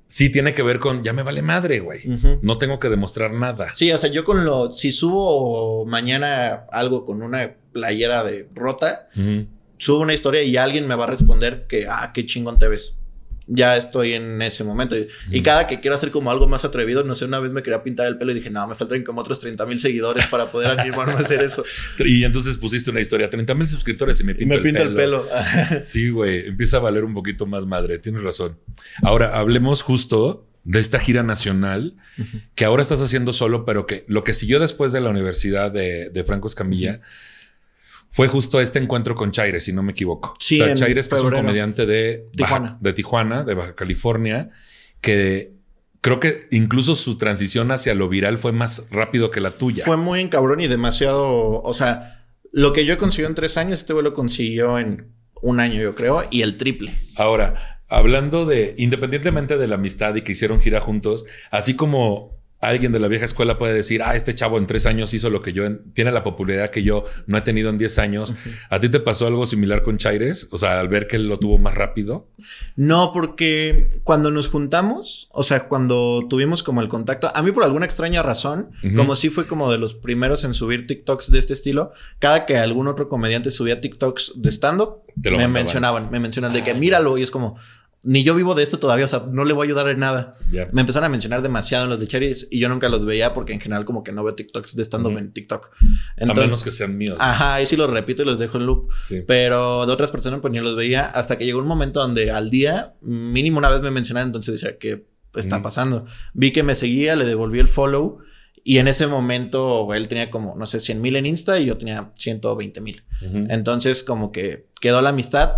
sí tiene que ver con ya me vale madre, güey. Uh-huh. No tengo que demostrar nada. Sí, o sea, yo con lo... Si subo mañana algo con una playera de rota, uh-huh. subo una historia y alguien me va a responder que, ah, qué chingón te ves. Ya estoy en ese momento. Y, uh-huh. y cada que quiero hacer como algo más atrevido, no sé, una vez me quería pintar el pelo y dije, no, me faltan como otros treinta mil seguidores para poder animarme a hacer eso. Y entonces pusiste una historia, treinta mil suscriptores y me pinto, y me pinto el pelo. El pelo. Sí, güey, empieza a valer un poquito más madre, tienes razón. Ahora, hablemos justo de esta gira nacional uh-huh. que ahora estás haciendo solo, pero que lo que siguió después de la universidad de, de Franco Escamilla uh-huh. fue justo este encuentro con Chaires, si no me equivoco. Sí, o sea, Chaires, que es un comediante de Tijuana. Baja, de Tijuana, de Baja California, que creo que incluso su transición hacia lo viral fue más rápido que la tuya. Fue muy encabrón y demasiado... O sea, lo que yo consiguió en tres años, este güey lo consiguió en un año, yo creo, y el triple. Ahora, hablando de... Independientemente de la amistad y que hicieron gira juntos, así como... Alguien de la vieja escuela puede decir, ah, este chavo en tres años hizo lo que yo, en, tiene la popularidad que yo no he tenido en diez años. Uh-huh. ¿A ti te pasó algo similar con Chaires? O sea, al ver que él lo tuvo más rápido. No, porque cuando nos juntamos, o sea, cuando tuvimos como el contacto, a mí por alguna extraña razón, uh-huh. como sí fue como de los primeros en subir TikToks de este estilo, cada que algún otro comediante subía TikToks de stand-up, me mandaban. mencionaban, me mencionan de que míralo y es como... Ni yo vivo de esto todavía, o sea, no le voy a ayudar en nada. Yeah. Me empezaron a mencionar demasiado en los de Chaires y yo nunca los veía porque en general como que no veo TikToks de stand-up uh-huh. en TikTok. Entonces, a menos que sean míos. Ajá, ahí sí los repito y los dejo en loop. Sí. Pero de otras personas pues ni los veía hasta que llegó un momento donde al día mínimo una vez me mencionaron, entonces decía, ¿qué está uh-huh. pasando? Vi que me seguía, le devolví el follow y en ese momento él tenía como, no sé, cien mil en Insta y yo tenía ciento veinte mil. Uh-huh. Entonces como que quedó la amistad.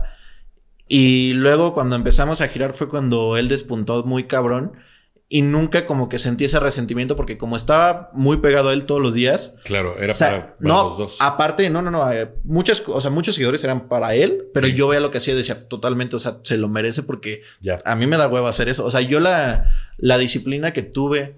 Y luego cuando empezamos a girar fue cuando él despuntó muy cabrón y nunca como que sentí ese resentimiento porque como estaba muy pegado a él todos los días. Claro, era o sea, para, para no, los dos. Aparte, no, no, no, eh, muchas, o sea, muchos seguidores eran para él, pero sí. yo veía lo que hacía y decía totalmente, o sea, se lo merece porque ya. A mí me da hueva hacer eso. O sea, yo la, la disciplina que tuve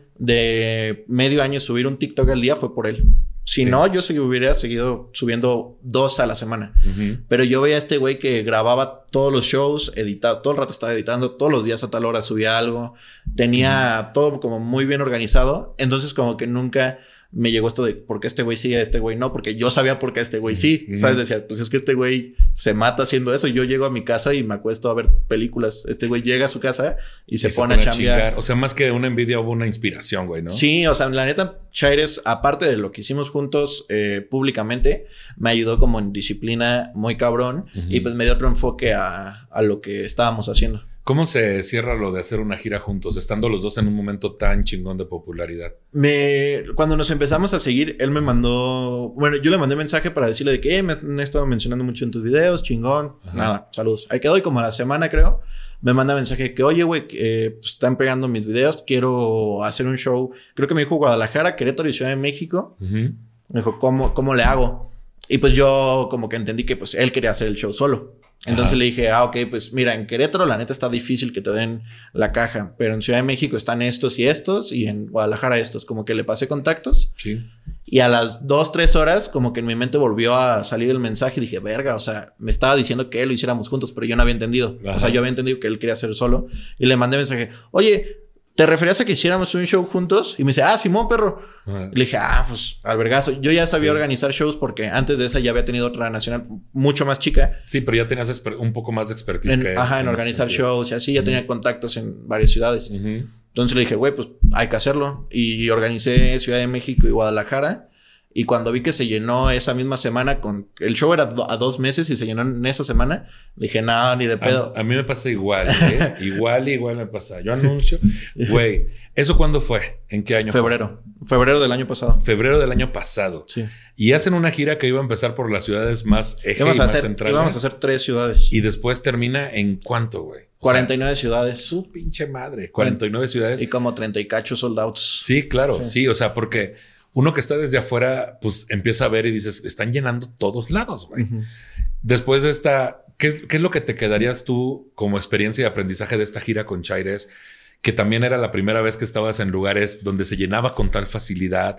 de medio año subir un TikTok al día fue por él. Si sí. no, yo sí hubiera seguido subiendo dos a la semana. Uh-huh. Pero yo veía a este güey que grababa todos los shows, editaba, todo el rato estaba editando, todos los días a tal hora subía algo. Tenía uh-huh. todo como muy bien organizado. Entonces como que nunca me llegó esto de por qué este güey sí y este güey no. Porque yo sabía por qué este güey sí. Uh-huh. ¿Sabes? Decía, pues es que este güey se mata haciendo eso. Yo llego a mi casa y me acuesto a ver películas. Este güey llega a su casa y se, y pone, se pone a chambear. O sea, más que una envidia hubo una inspiración, güey, ¿no? Sí, o sea, la neta, Chaires, aparte de lo que hicimos juntos eh, públicamente, me ayudó como en disciplina muy cabrón. Uh-huh. Y pues me dio otro enfoque a, a lo que estábamos haciendo. ¿Cómo se cierra lo de hacer una gira juntos, estando los dos en un momento tan chingón de popularidad? Me, cuando nos empezamos a seguir, él me mandó... Bueno, yo le mandé mensaje para decirle de que eh, me han estado mencionando mucho en tus videos, chingón. Ajá. Nada, saludos. Ahí quedó y como a la semana, creo, me manda mensaje que, oye, güey, eh, pues, están pegando mis videos, quiero hacer un show. Creo que me dijo Guadalajara, Querétaro y Ciudad de México. Uh-huh. Me dijo, ¿cómo, ¿cómo le hago? Y pues yo como que entendí que pues él quería hacer el show solo. Entonces Ajá. le dije, ah, ok, pues mira, en Querétaro la neta está difícil que te den la caja, pero en Ciudad de México están estos y estos y en Guadalajara estos. Como que le pasé contactos. Sí. Y a las dos, tres horas como que en mi mente volvió a salir el mensaje y dije, verga, o sea, me estaba diciendo que lo hiciéramos juntos, pero yo no había entendido. Ajá. O sea, yo había entendido que él quería hacer solo y le mandé mensaje, oye, ¿te referías a que hiciéramos un show juntos? Y me dice, ah, Simón, perro. Uh-huh. Le dije, ah, pues, al vergazo. Yo ya sabía sí. organizar shows porque antes de esa ya había tenido otra nacional mucho más chica. Sí, pero ya tenías exper- un poco más de expertise. En, que ajá, en, en organizar shows y así. Ya uh-huh. tenía contactos en varias ciudades. Uh-huh. Entonces le dije, güey, pues hay que hacerlo. Y organicé Ciudad de México y Guadalajara. Y cuando vi que se llenó esa misma semana con... El show era do, a dos meses y se llenó en esa semana. Dije, no, ni de pedo. A, a mí me pasa igual, ¿eh? igual, igual me pasa. Yo anuncio... Güey, ¿eso cuándo fue? ¿En qué año Febrero. fue? Febrero del año pasado. Febrero del año pasado. Sí. Y hacen una gira que iba a empezar por las ciudades más eje y más hacer, centrales. Íbamos a hacer tres ciudades. Y después termina ¿en cuánto, güey? cuarenta y nueve ciudades. Su pinche madre. cuarenta y nueve ciudades. Y como treinta y cacho sold outs. Sí, claro. Sí, sí o sea, porque... Uno que está desde afuera, pues empieza a ver y dices, están llenando todos lados, güey. Uh-huh. Después de esta, ¿qué es, ¿qué es lo que te quedarías tú como experiencia y aprendizaje de esta gira con Chaires? Que también era la primera vez que estabas en lugares donde se llenaba con tal facilidad,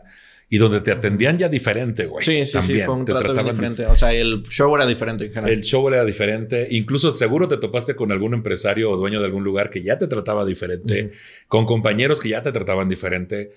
y donde te atendían ya diferente, güey. Sí, sí, También. sí, fue un te trato trataban diferente. O sea, el show era diferente en general. El show era diferente. Incluso seguro te topaste con algún empresario o dueño de algún lugar que ya te trataba diferente, uh-huh. con compañeros que ya te trataban diferente.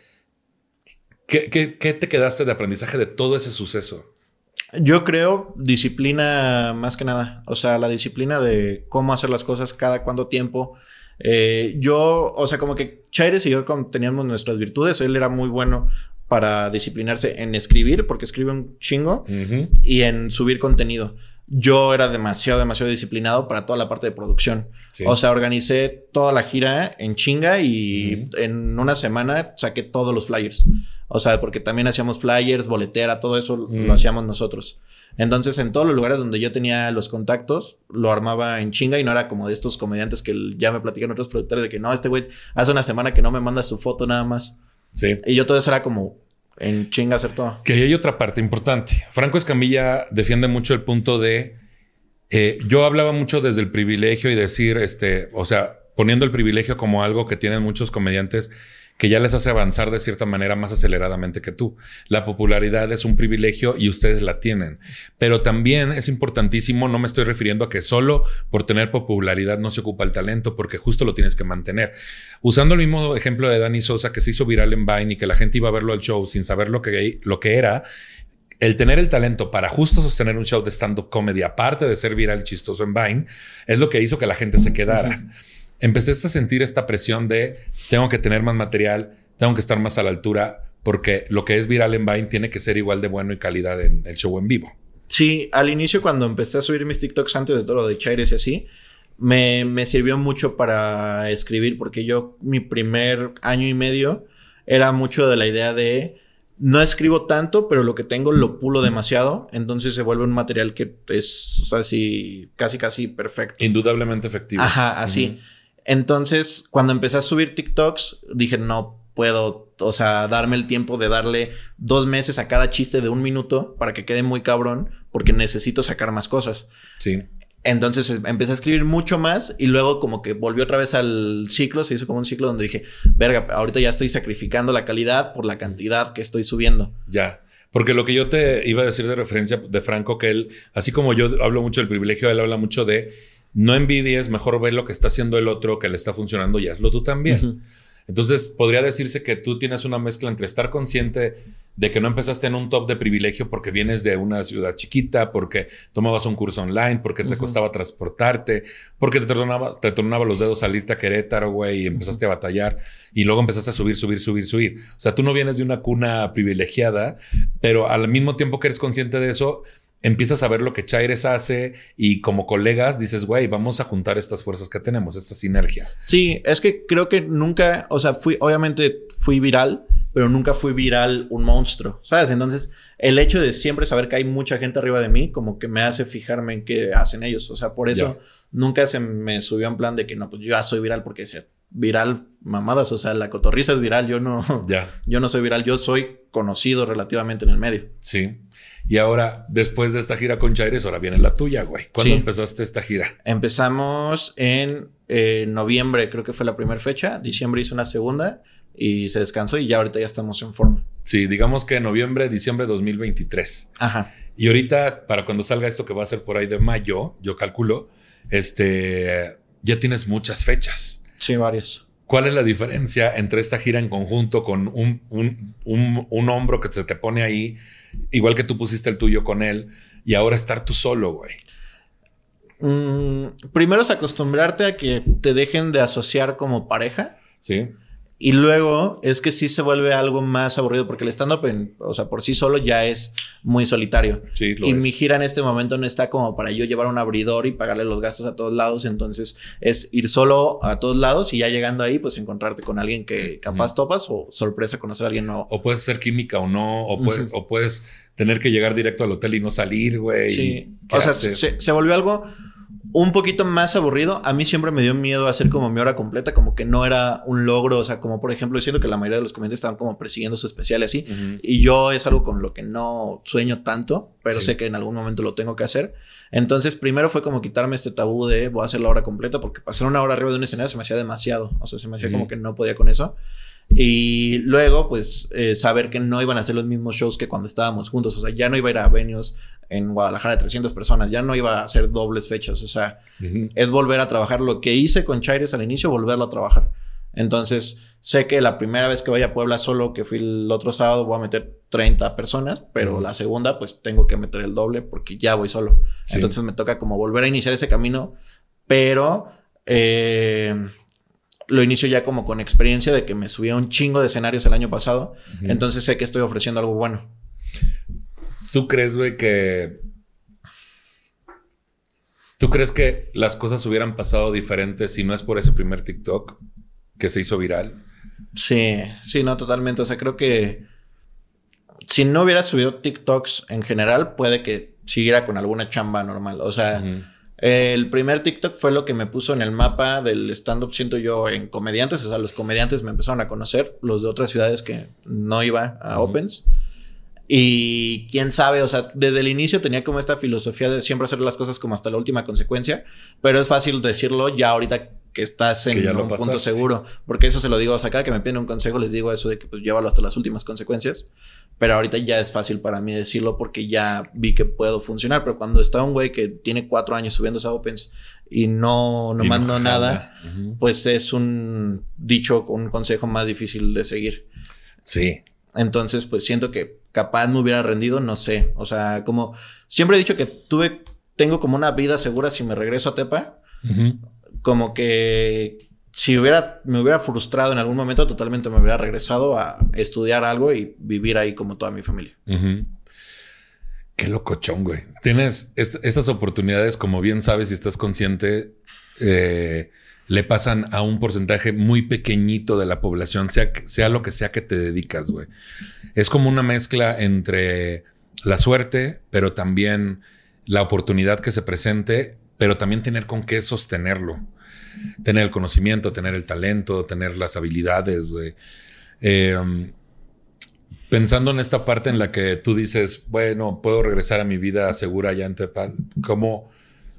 ¿Qué, qué, ¿Qué te quedaste de aprendizaje de todo ese suceso? Yo creo disciplina más que nada. O sea, la disciplina de cómo hacer las cosas, cada cuánto tiempo. Eh, yo, o sea, como que Chaires y yo teníamos nuestras virtudes. Él era muy bueno para disciplinarse en escribir, porque escribe un chingo, uh-huh. y en subir contenido. Yo era demasiado, demasiado disciplinado para toda la parte de producción. Sí. O sea, organicé toda la gira en chinga y uh-huh. en una semana saqué todos los flyers. O sea, porque también hacíamos flyers, boletera, todo eso uh-huh. lo hacíamos nosotros. Entonces, en todos los lugares donde yo tenía los contactos, lo armaba en chinga y no era como de estos comediantes que ya me platican otros productores de que no, este güey hace una semana que no me manda su foto nada más. Sí. Y yo todo eso era como en chinga hacer todo. Que hay otra parte importante. Franco Escamilla defiende mucho el punto de... Eh, yo hablaba mucho desde el privilegio y decir, este, o sea, poniendo el privilegio como algo que tienen muchos comediantes que ya les hace avanzar de cierta manera más aceleradamente que tú. La popularidad es un privilegio y ustedes la tienen. Pero también es importantísimo, no me estoy refiriendo a que solo por tener popularidad no se ocupa el talento, porque justo lo tienes que mantener. Usando el mismo ejemplo de Dani Sosa, que se hizo viral en Vine y que la gente iba a verlo al show sin saber lo que, lo que era, el tener el talento para justo sostener un show de stand-up comedy, aparte de ser viral y chistoso en Vine, es lo que hizo que la gente se quedara. Uh-huh. Empezaste a sentir esta presión de tengo que tener más material, tengo que estar más a la altura, porque lo que es viral en Vine tiene que ser igual de bueno y calidad en el show en vivo. Sí, al inicio cuando empecé a subir mis TikToks antes de todo lo de Chaires y así, me, me sirvió mucho para escribir, porque yo mi primer año y medio era mucho de la idea de no escribo tanto, pero lo que tengo lo pulo demasiado, entonces se vuelve un material que es así casi casi perfecto. Indudablemente efectivo. Ajá, así. Uh-huh. Entonces, cuando empecé a subir TikToks, dije, no puedo, o sea, darme el tiempo de darle dos meses a cada chiste de un minuto para que quede muy cabrón, porque necesito sacar más cosas. Sí. Entonces empecé a escribir mucho más y luego como que volvió otra vez al ciclo, se hizo como un ciclo donde dije, verga, ahorita ya estoy sacrificando la calidad por la cantidad que estoy subiendo. Ya. Porque lo que yo te iba a decir de referencia de Franco, que él, así como yo hablo mucho del privilegio, él habla mucho de no envidies, mejor ver lo que está haciendo el otro, que le está funcionando y hazlo tú también. Uh-huh. Entonces, podría decirse que tú tienes una mezcla entre estar consciente de que no empezaste en un top de privilegio porque vienes de una ciudad chiquita, porque tomabas un curso online, porque te uh-huh. costaba transportarte, porque te tornaba, te tornaba los dedos salirte a Querétaro, güey, y empezaste uh-huh. a batallar, y luego empezaste a subir, subir, subir, subir. O sea, tú no vienes de una cuna privilegiada, pero al mismo tiempo que eres consciente de eso, empiezas a ver lo que Chaires hace y como colegas dices, güey, vamos a juntar estas fuerzas que tenemos, esta sinergia. Sí, es que creo que nunca, o sea, fui, obviamente fui viral, pero nunca fui viral un monstruo, ¿sabes? Entonces, el hecho de siempre saber que hay mucha gente arriba de mí, como que me hace fijarme en qué hacen ellos. O sea, por eso yeah. nunca se me subió en plan de que no, pues yo ya soy viral porque sea viral mamadas. O sea, la cotorriza es viral, yo no, yeah. yo no soy viral, yo soy conocido relativamente en el medio. Sí. Y ahora, después de esta gira con Chaires, ahora viene la tuya, güey. ¿Cuándo sí. empezaste esta gira? Empezamos en eh, noviembre, creo que fue la primera fecha. Diciembre hice una segunda y se descansó y ya ahorita ya estamos en forma. Sí, digamos que noviembre, diciembre de dos mil veintitrés. Ajá. Y ahorita, para cuando salga esto que va a ser por ahí de mayo, yo calculo, este, ya tienes muchas fechas. Sí, varias. ¿Cuál es la diferencia entre esta gira en conjunto con un, un, un, un hombro que se te pone ahí, igual que tú pusiste el tuyo con él, y ahora estar tú solo, güey? Mm, primero es acostumbrarte a que te dejen de asociar como pareja. Sí. Y luego es que sí se vuelve algo más aburrido porque el stand-up, en, o sea, por sí solo ya es muy solitario. Sí, lo y es. Mi gira en este momento no está como para yo llevar un abridor y pagarle los gastos a todos lados. Entonces es ir solo a todos lados y ya llegando ahí, pues encontrarte con alguien que capaz uh-huh. topas o sorpresa conocer a alguien nuevo. O puedes hacer química o no, o puedes, uh-huh. o puedes tener que llegar directo al hotel y no salir, güey. Sí, o sea, se, se volvió algo un poquito más aburrido. A mí siempre me dio miedo hacer como mi hora completa, como que no era un logro. O sea, como por ejemplo, diciendo que la mayoría de los comediantes estaban como persiguiendo su especial y así. Uh-huh. Y yo es algo con lo que no sueño tanto, pero sí. sé que en algún momento lo tengo que hacer. Entonces, primero fue como quitarme este tabú de voy a hacer la hora completa, porque pasar una hora arriba de un escenario se me hacía demasiado. O sea, se me hacía uh-huh. como que no podía con eso. Y luego, pues, eh, saber que no iban a ser los mismos shows que cuando estábamos juntos. O sea, ya no iba a ir a venues en Guadalajara de trescientas personas. Ya no iba a hacer dobles fechas. O sea, uh-huh. es volver a trabajar lo que hice con Chaires al inicio, volverlo a trabajar. Entonces, sé que la primera vez que vaya a Puebla solo, que fui el otro sábado, voy a meter treinta personas, pero uh-huh. la segunda, pues, tengo que meter el doble porque ya voy solo. Sí. Entonces, me toca como volver a iniciar ese camino, pero eh, lo inicio ya como con experiencia de que me subí a un chingo de escenarios el año pasado. Uh-huh. Entonces, sé que estoy ofreciendo algo bueno. ¿Tú crees, güey, que... ¿Tú crees que las cosas hubieran pasado diferentes si no es por ese primer TikTok que se hizo viral? Sí, sí, no, totalmente. O sea, creo que si no hubiera subido TikToks en general, puede que siguiera con alguna chamba normal. O sea, uh-huh. eh, el primer TikTok fue lo que me puso en el mapa del stand-up, siento yo, en comediantes. O sea, los comediantes me empezaron a conocer, los de otras ciudades que no iba a uh-huh. Opens. Y quién sabe, o sea, desde el inicio tenía como esta filosofía de siempre hacer las cosas como hasta la última consecuencia, pero es fácil decirlo ya ahorita que estás en que un pasaste, punto seguro, sí. porque eso se lo digo, o sea, cada que me piden un consejo les digo eso de que pues llévalo hasta las últimas consecuencias, pero ahorita ya es fácil para mí decirlo porque ya vi que puedo funcionar, pero cuando está un güey que tiene cuatro años subiendo a Opens y no, no mando nada, uh-huh. pues es un dicho, un consejo más difícil de seguir. Sí. Entonces, pues siento que capaz me hubiera rendido, no sé. O sea, como siempre he dicho que tuve, tengo como una vida segura si me regreso a Tepa. Uh-huh. Como que si hubiera, me hubiera frustrado en algún momento, totalmente me hubiera regresado a estudiar algo y vivir ahí como toda mi familia. Uh-huh. Qué locochón, güey. Tienes est- estas oportunidades, como bien sabes y estás consciente, eh, le pasan a un porcentaje muy pequeñito de la población, sea, sea lo que sea que te dedicas, güey. Es como una mezcla entre la suerte, pero también la oportunidad que se presente, pero también tener con qué sostenerlo. Tener el conocimiento, tener el talento, tener las habilidades, güey. Eh, pensando en esta parte en la que tú dices, bueno, puedo regresar a mi vida segura allá en Tepa, ¿cómo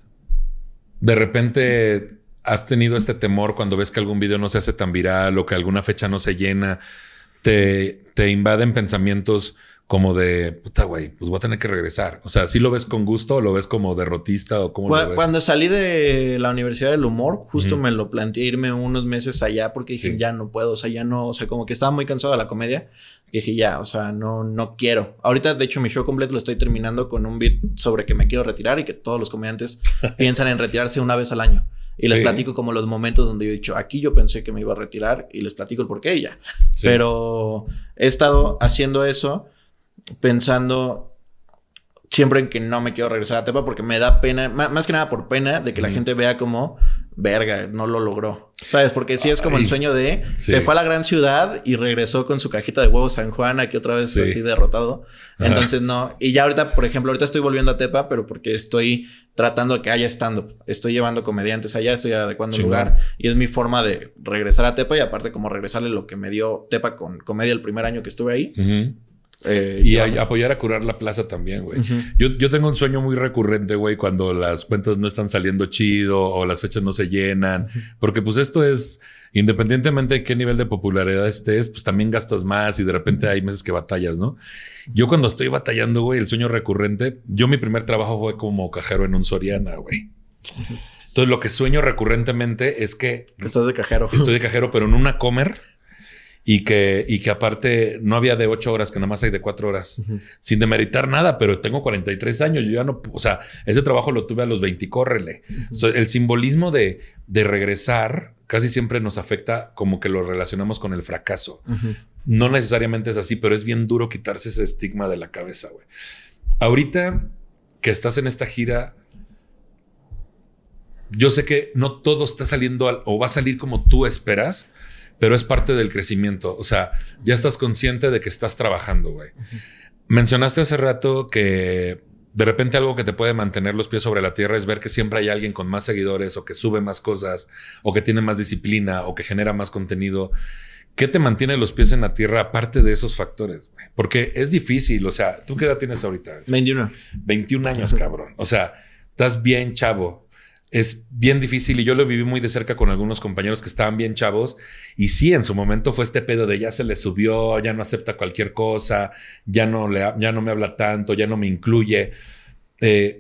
de repente has tenido este temor cuando ves que algún video no se hace tan viral o que alguna fecha no se llena? Te, te invaden pensamientos como de, puta güey, pues voy a tener que regresar. O sea, ¿sí lo ves con gusto o lo ves como derrotista o cómo cuando, lo ves? Cuando salí de la Universidad del Humor, justo uh-huh. me lo planteé irme unos meses allá porque dije, sí. ya no puedo, o sea, ya no, o sea, como que estaba muy cansado de la comedia. Y dije, ya, o sea, no, no quiero. Ahorita, de hecho, mi show completo lo estoy terminando con un beat sobre que me quiero retirar y que todos los comediantes piensan en retirarse una vez al año. Y les sí. platico como los momentos donde yo he dicho, aquí yo pensé que me iba a retirar y les platico el porqué y ya. Sí. Pero he estado haciendo eso pensando siempre en que no me quiero regresar a Tepa porque me da pena, más, más que nada por pena de que mm. la gente vea como, verga, no lo logró. ¿Sabes? Porque sí es como Ay, el sueño de, sí. se fue a la gran ciudad y regresó con su cajita de huevos San Juan, aquí otra vez sí. así derrotado. Entonces no. Y ya ahorita, por ejemplo, ahorita estoy volviendo a Tepa, pero porque estoy tratando de que haya stand-up. Estoy llevando comediantes allá, estoy adecuando el lugar. Y es mi forma de regresar a Tepa y aparte como regresarle lo que me dio Tepa con comedia el primer año que estuve ahí. Uh-huh. Eh, y a, apoyar a curar la plaza también, güey. Uh-huh. Yo, yo tengo un sueño muy recurrente, güey, cuando las cuentas no están saliendo chido o las fechas no se llenan. Uh-huh. Porque pues esto es, independientemente de qué nivel de popularidad estés, pues también gastas más y de repente hay meses que batallas, ¿no? Yo cuando estoy batallando, güey, el sueño recurrente, yo mi primer trabajo fue como cajero en un Soriana, güey. Uh-huh. Entonces lo que sueño recurrentemente es que... Estás de cajero. Estoy de cajero, pero en una comer... Y que, y que aparte no había de ocho horas, que nada más hay de cuatro horas. Uh-huh. Sin demeritar nada, pero tengo cuarenta y tres años. Yo ya no... O sea, ese trabajo lo tuve a los veinte, córrele. Uh-huh. O sea, el simbolismo de, de regresar casi siempre nos afecta como que lo relacionamos con el fracaso. Uh-huh. No necesariamente es así, pero es bien duro quitarse ese estigma de la cabeza, güey. Ahorita que estás en esta gira... Yo sé que no todo está saliendo al, o va a salir como tú esperas, pero es parte del crecimiento. O sea, ya estás consciente de que estás trabajando, güey. Uh-huh. Mencionaste hace rato que de repente algo que te puede mantener los pies sobre la tierra es ver que siempre hay alguien con más seguidores o que sube más cosas o que tiene más disciplina o que genera más contenido. ¿Qué te mantiene los pies en la tierra aparte de esos factores, güey? Porque es difícil. O sea, ¿tú qué edad tienes ahorita? veintiuno. veintiún años, cabrón. O sea, estás bien chavo. es bien difícil y yo lo viví muy de cerca con algunos compañeros que estaban bien chavos y sí, en su momento fue este pedo de ya se le subió, ya no acepta cualquier cosa, ya no, le, ya no me habla tanto, ya no me incluye. Eh,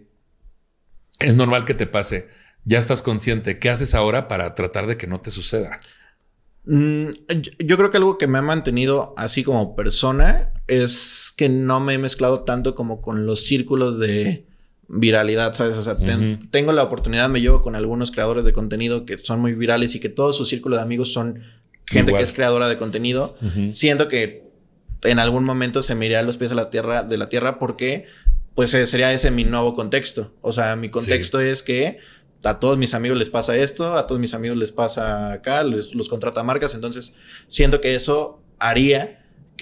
es normal que te pase. Ya estás consciente. ¿Qué haces ahora para tratar de que no te suceda? Mm, yo, yo creo que algo que me ha mantenido así como persona es que no me he mezclado tanto como con los círculos de viralidad, ¿sabes? O sea, ten, uh-huh. tengo la oportunidad, me llevo con algunos creadores de contenido que son muy virales y que todo su círculo de amigos son gente Igual. que es creadora de contenido. Uh-huh. Siento que en algún momento se me iría los pies a la tierra, de la tierra porque pues sería ese mi nuevo contexto. O sea, mi contexto sí. es que a todos mis amigos les pasa esto, a todos mis amigos les pasa acá, les, los contrata marcas. Entonces, siento que eso haría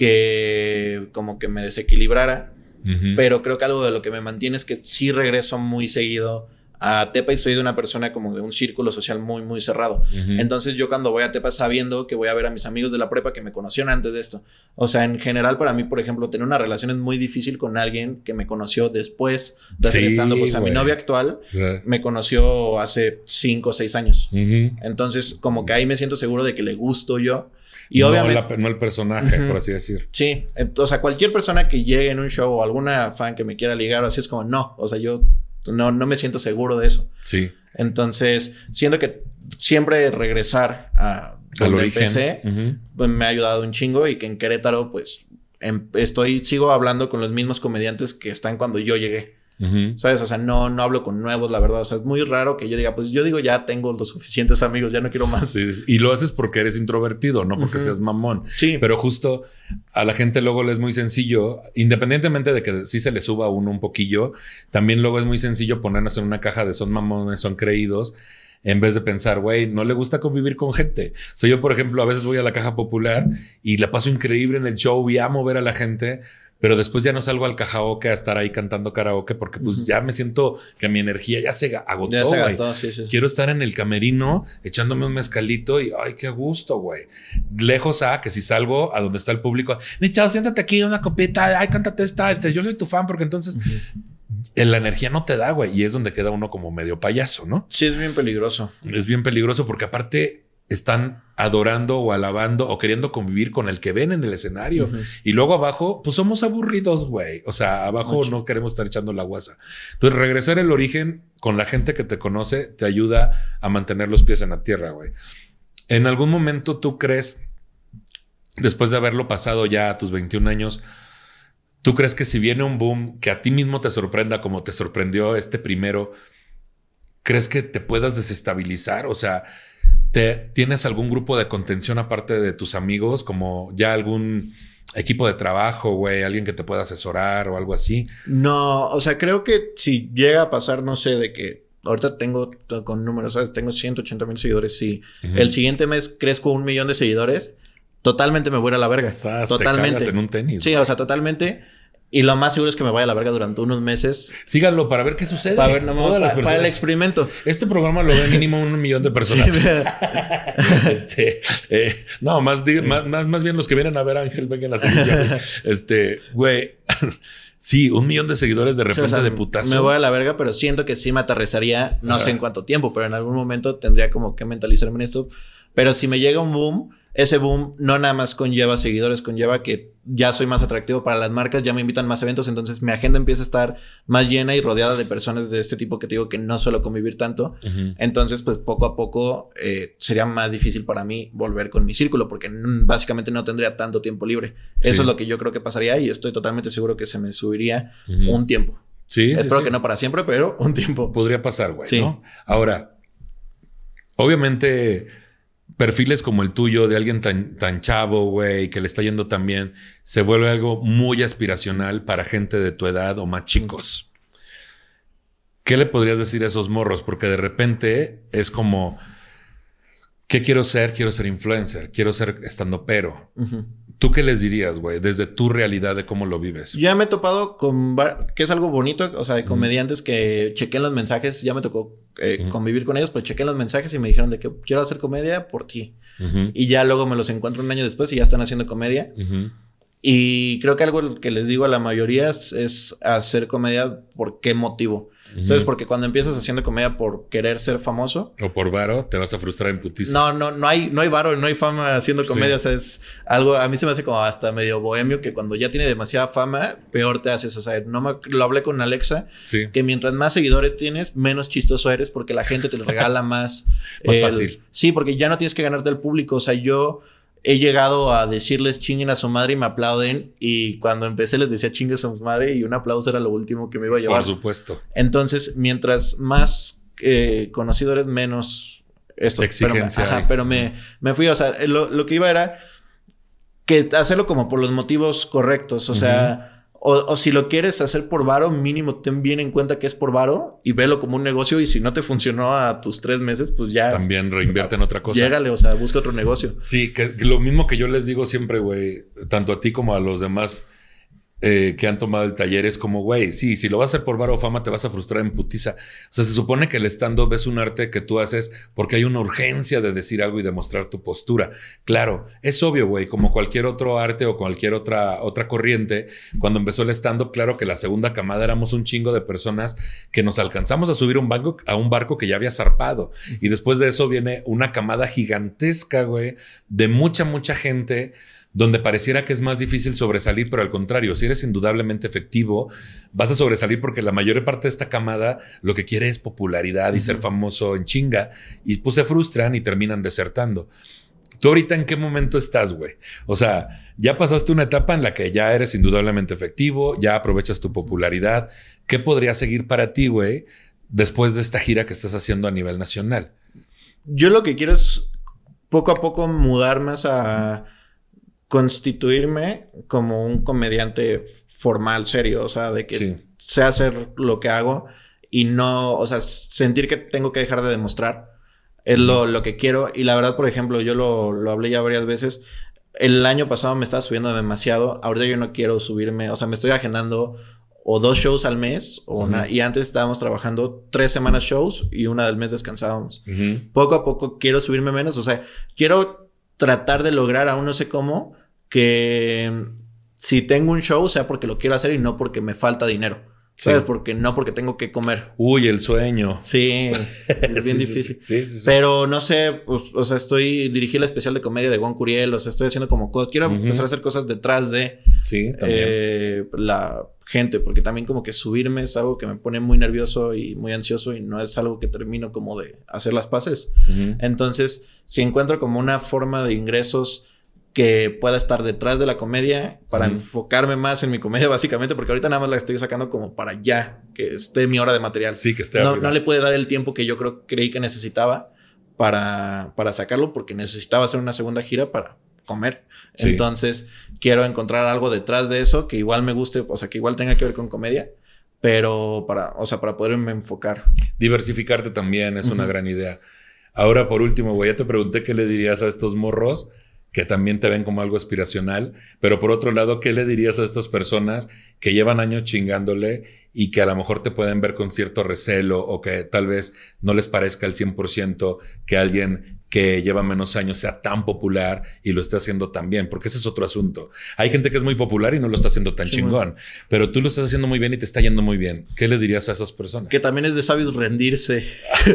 que como que me desequilibrara. Uh-huh. Pero creo que algo de lo que me mantiene es que sí regreso muy seguido a Tepa y soy de una persona como de un círculo social muy, muy cerrado. Uh-huh. Entonces yo cuando voy a Tepa sabiendo que voy a ver a mis amigos de la prepa que me conocieron antes de esto. O sea, en general para mí, por ejemplo, tener una relación es muy difícil con alguien que me conoció después de hacer sí, stand-up. O sea, mi novia actual yeah. me conoció hace cinco o seis años. Uh-huh. Entonces como que ahí me siento seguro de que le gusto yo. Y no, obviamente, la, no el personaje, uh-huh. por así decir. Sí, o sea, cualquier persona que llegue en un show o alguna fan que me quiera ligar o así es como, no, o sea, yo no, no me siento seguro de eso. Sí. Entonces, siento que siempre regresar a donde empecé uh-huh. pues, me ha ayudado un chingo y que en Querétaro, pues, em, estoy, sigo hablando con los mismos comediantes que están cuando yo llegué. Uh-huh. ¿Sabes? O sea, no, no hablo con nuevos, la verdad. O sea, es muy raro que yo diga, pues yo digo, ya tengo los suficientes amigos, ya no quiero más. Sí, y lo haces porque eres introvertido, no porque uh-huh. seas mamón. Sí. Pero justo a la gente luego le es muy sencillo, independientemente de que sí se le suba a uno un poquillo, también luego es muy sencillo ponernos en una caja de son mamones, son creídos, en vez de pensar, güey, no le gusta convivir con gente. O sea, yo, por ejemplo, a veces voy a la Caja Popular y la paso increíble en el show y amo ver a la gente. Pero después ya no salgo al karaoke a estar ahí cantando karaoke porque pues uh-huh. ya me siento que mi energía ya se agotó. Ya se gastó, sí, sí. Quiero estar en el camerino echándome un mezcalito y ay, qué gusto, güey. Lejos a que si salgo a donde está el público, mi chavo, siéntate aquí, una copita, ay, cántate esta, este, yo soy tu fan porque entonces uh-huh. la energía no te da, güey. Y es donde queda uno como medio payaso, ¿no? Sí, es bien peligroso. Es bien peligroso porque aparte están adorando o alabando o queriendo convivir con el que ven en el escenario. Uh-huh. Y luego abajo, pues somos aburridos, güey. O sea, abajo Mucho. no queremos estar echando la guasa. Entonces, regresar al origen con la gente que te conoce te ayuda a mantener los pies en la tierra, güey. ¿En algún momento tú crees, después de haberlo pasado ya a tus veintiún años, tú crees que si viene un boom que a ti mismo te sorprenda como te sorprendió este primero, crees que te puedas desestabilizar? O sea, ¿Te, ¿tienes algún grupo de contención aparte de tus amigos? Como ya algún equipo de trabajo, güey, alguien que te pueda asesorar o algo así. No, o sea, creo que si llega a pasar, no sé, de que ahorita tengo con números, ¿sabes? Tengo ciento ochenta mil seguidores. Si uh-huh. el siguiente mes crezco un millón de seguidores, totalmente me voy a ir a la verga. Sas, totalmente. Te cagas en un tenis. Sí, o sea, totalmente. Y lo más seguro es que me vaya a la verga durante unos meses. Síganlo para ver qué sucede. Para ver, no, Todas pa, las para el experimento. Este programa lo ve mínimo un millón de personas. Sí, este, eh, no, más, di, más, más, más bien los que vienen a ver a Ángel vengan a seguir. Este, güey. Sí, un millón de seguidores de repente, sí, o sea, de putazo. Me voy a la verga, pero siento que sí me aterrizaría, no Ajá. sé en cuánto tiempo, pero en algún momento tendría como que mentalizarme en esto. Pero si me llega un boom, ese boom no nada más conlleva seguidores, conlleva que ya soy más atractivo para las marcas, ya me invitan más eventos, entonces mi agenda empieza a estar más llena y rodeada de personas de este tipo que te digo que no suelo convivir tanto. Uh-huh. Entonces, pues poco a poco eh, sería más difícil para mí volver con mi círculo porque n- básicamente no tendría tanto tiempo libre. Sí. Eso es lo que yo creo que pasaría y estoy totalmente seguro que se me subiría uh-huh. un tiempo. Sí, Espero sí, que sí. no para siempre, pero un tiempo. Podría pasar, güey, sí. ¿no? Ahora, obviamente, perfiles como el tuyo, de alguien tan, tan chavo, güey, que le está yendo tan bien, se vuelve algo muy aspiracional para gente de tu edad o más chicos. ¿Qué le podrías decir a esos morros? Porque de repente es como, ¿qué quiero ser? Quiero ser influencer, quiero ser estandopero. Uh-huh. ¿Tú qué les dirías, güey? Desde tu realidad de cómo lo vives. Ya me he topado con... que es algo bonito, o sea, de comediantes uh-huh. que chequen los mensajes. Ya me tocó eh, uh-huh. convivir con ellos, pero chequen los mensajes y me dijeron de que quiero hacer comedia por ti. Uh-huh. Y ya luego me los encuentro un año después y ya están haciendo comedia. Uh-huh. Y creo que algo que les digo a la mayoría es, es hacer comedia por qué motivo. Uh-huh. ¿Sabes? Porque cuando empiezas haciendo comedia por querer ser famoso... O por varo, te vas a frustrar en putiza. No, no, no hay, no hay varo, no hay fama haciendo comedia. Sí. O sea, es algo... A mí se me hace como hasta medio bohemio que cuando ya tiene demasiada fama, peor te haces. O sea, no me, lo hablé con Alexa. Sí. Que mientras más seguidores tienes, menos chistoso eres porque la gente te lo regala más. Más el, fácil. Sí, porque ya no tienes que ganarte al público. O sea, yo... He llegado a decirles chinguen a su madre y me aplauden. Y cuando empecé les decía chinguen a su madre y un aplauso era lo último que me iba a llevar. Por supuesto. Entonces, mientras más eh, conocido eres, menos esto. Exigencia. Pero, ajá, pero me, me fui, o sea, lo, lo que iba era que hacerlo como por los motivos correctos. O uh-huh. sea... O, o si lo quieres hacer por varo, mínimo ten bien en cuenta que es por varo y velo como un negocio. Y si no te funcionó a tus tres meses, pues ya... También reinvierte en otra cosa. Llégale, o sea, busca otro negocio. Sí, que lo mismo que yo les digo siempre, güey, tanto a ti como a los demás eh, que han tomado el taller, es como, güey, sí, si lo vas a hacer por varo o fama, te vas a frustrar en putiza. O sea, se supone que el stand-up es un arte que tú haces porque hay una urgencia de decir algo y demostrar tu postura. Claro, es obvio, güey, como cualquier otro arte o cualquier otra, otra corriente, cuando empezó el stand-up, claro que la segunda camada éramos un chingo de personas que nos alcanzamos a subir un banco, a un barco que ya había zarpado. Y después de eso viene una camada gigantesca, güey, de mucha, mucha gente donde pareciera que es más difícil sobresalir, pero al contrario, si eres indudablemente efectivo, vas a sobresalir porque la mayor parte de esta camada lo que quiere es popularidad y uh-huh. ser famoso en chinga, y pues se frustran y terminan desertando. ¿Tú ahorita en qué momento estás, güey? O sea, ya pasaste una etapa en la que ya eres indudablemente efectivo, ya aprovechas tu popularidad. ¿Qué podría seguir para ti, güey, después de esta gira que estás haciendo a nivel nacional? Yo lo que quiero es poco a poco mudar más a... constituirme como un comediante formal, serio, o sea, de que sí. sé hacer lo que hago y no, o sea, sentir que tengo que dejar de demostrar es lo, lo que quiero. Y la verdad, por ejemplo, yo lo, lo hablé ya varias veces, el año pasado me estaba subiendo demasiado, ahorita yo no quiero subirme, o sea, me estoy agendando o dos shows al mes, o uh-huh. una, y antes estábamos trabajando tres semanas shows y una del mes descansábamos. Uh-huh. Poco a poco quiero subirme menos, o sea, quiero tratar de lograr, aún no sé cómo, que si tengo un show sea porque lo quiero hacer y no porque me falta dinero. ¿Sabes? Sí. Porque no porque tengo que comer. Uy, el sueño. Sí, es bien sí, difícil. Sí, sí, sí, sí. Pero no sé, pues, o sea, estoy dirigí el especial de comedia de Juan Curiel, o sea, estoy haciendo como cosas. Quiero uh-huh. empezar a hacer cosas detrás de sí, eh, la gente, porque también como que subirme es algo que me pone muy nervioso y muy ansioso y no es algo que termino como de hacer las paces. Uh-huh. Entonces, si encuentro como una forma de ingresos que pueda estar detrás de la comedia para uh-huh. enfocarme más en mi comedia, básicamente, porque ahorita nada más la estoy sacando como para ya, que esté mi hora de material. Sí, que esté no, no le puede dar el tiempo que yo creo creí que necesitaba para, para sacarlo, porque necesitaba hacer una segunda gira para comer. Sí. Entonces, quiero encontrar algo detrás de eso que igual me guste, o sea, que igual tenga que ver con comedia, pero para, o sea, para poderme enfocar. Diversificarte también es uh-huh. una gran idea. Ahora, por último, güey, ya te pregunté qué le dirías a estos morros que también te ven como algo aspiracional, pero por otro lado, ¿qué le dirías a estas personas que llevan años chingándole y que a lo mejor te pueden ver con cierto recelo o que tal vez no les parezca al cien por ciento que alguien que lleva menos años sea tan popular y lo esté haciendo tan bien? Porque ese es otro asunto. Hay gente que es muy popular y no lo está haciendo tan sí, chingón, man. Pero tú lo estás haciendo muy bien y te está yendo muy bien. ¿Qué le dirías a esas personas? Que también es de sabios rendirse.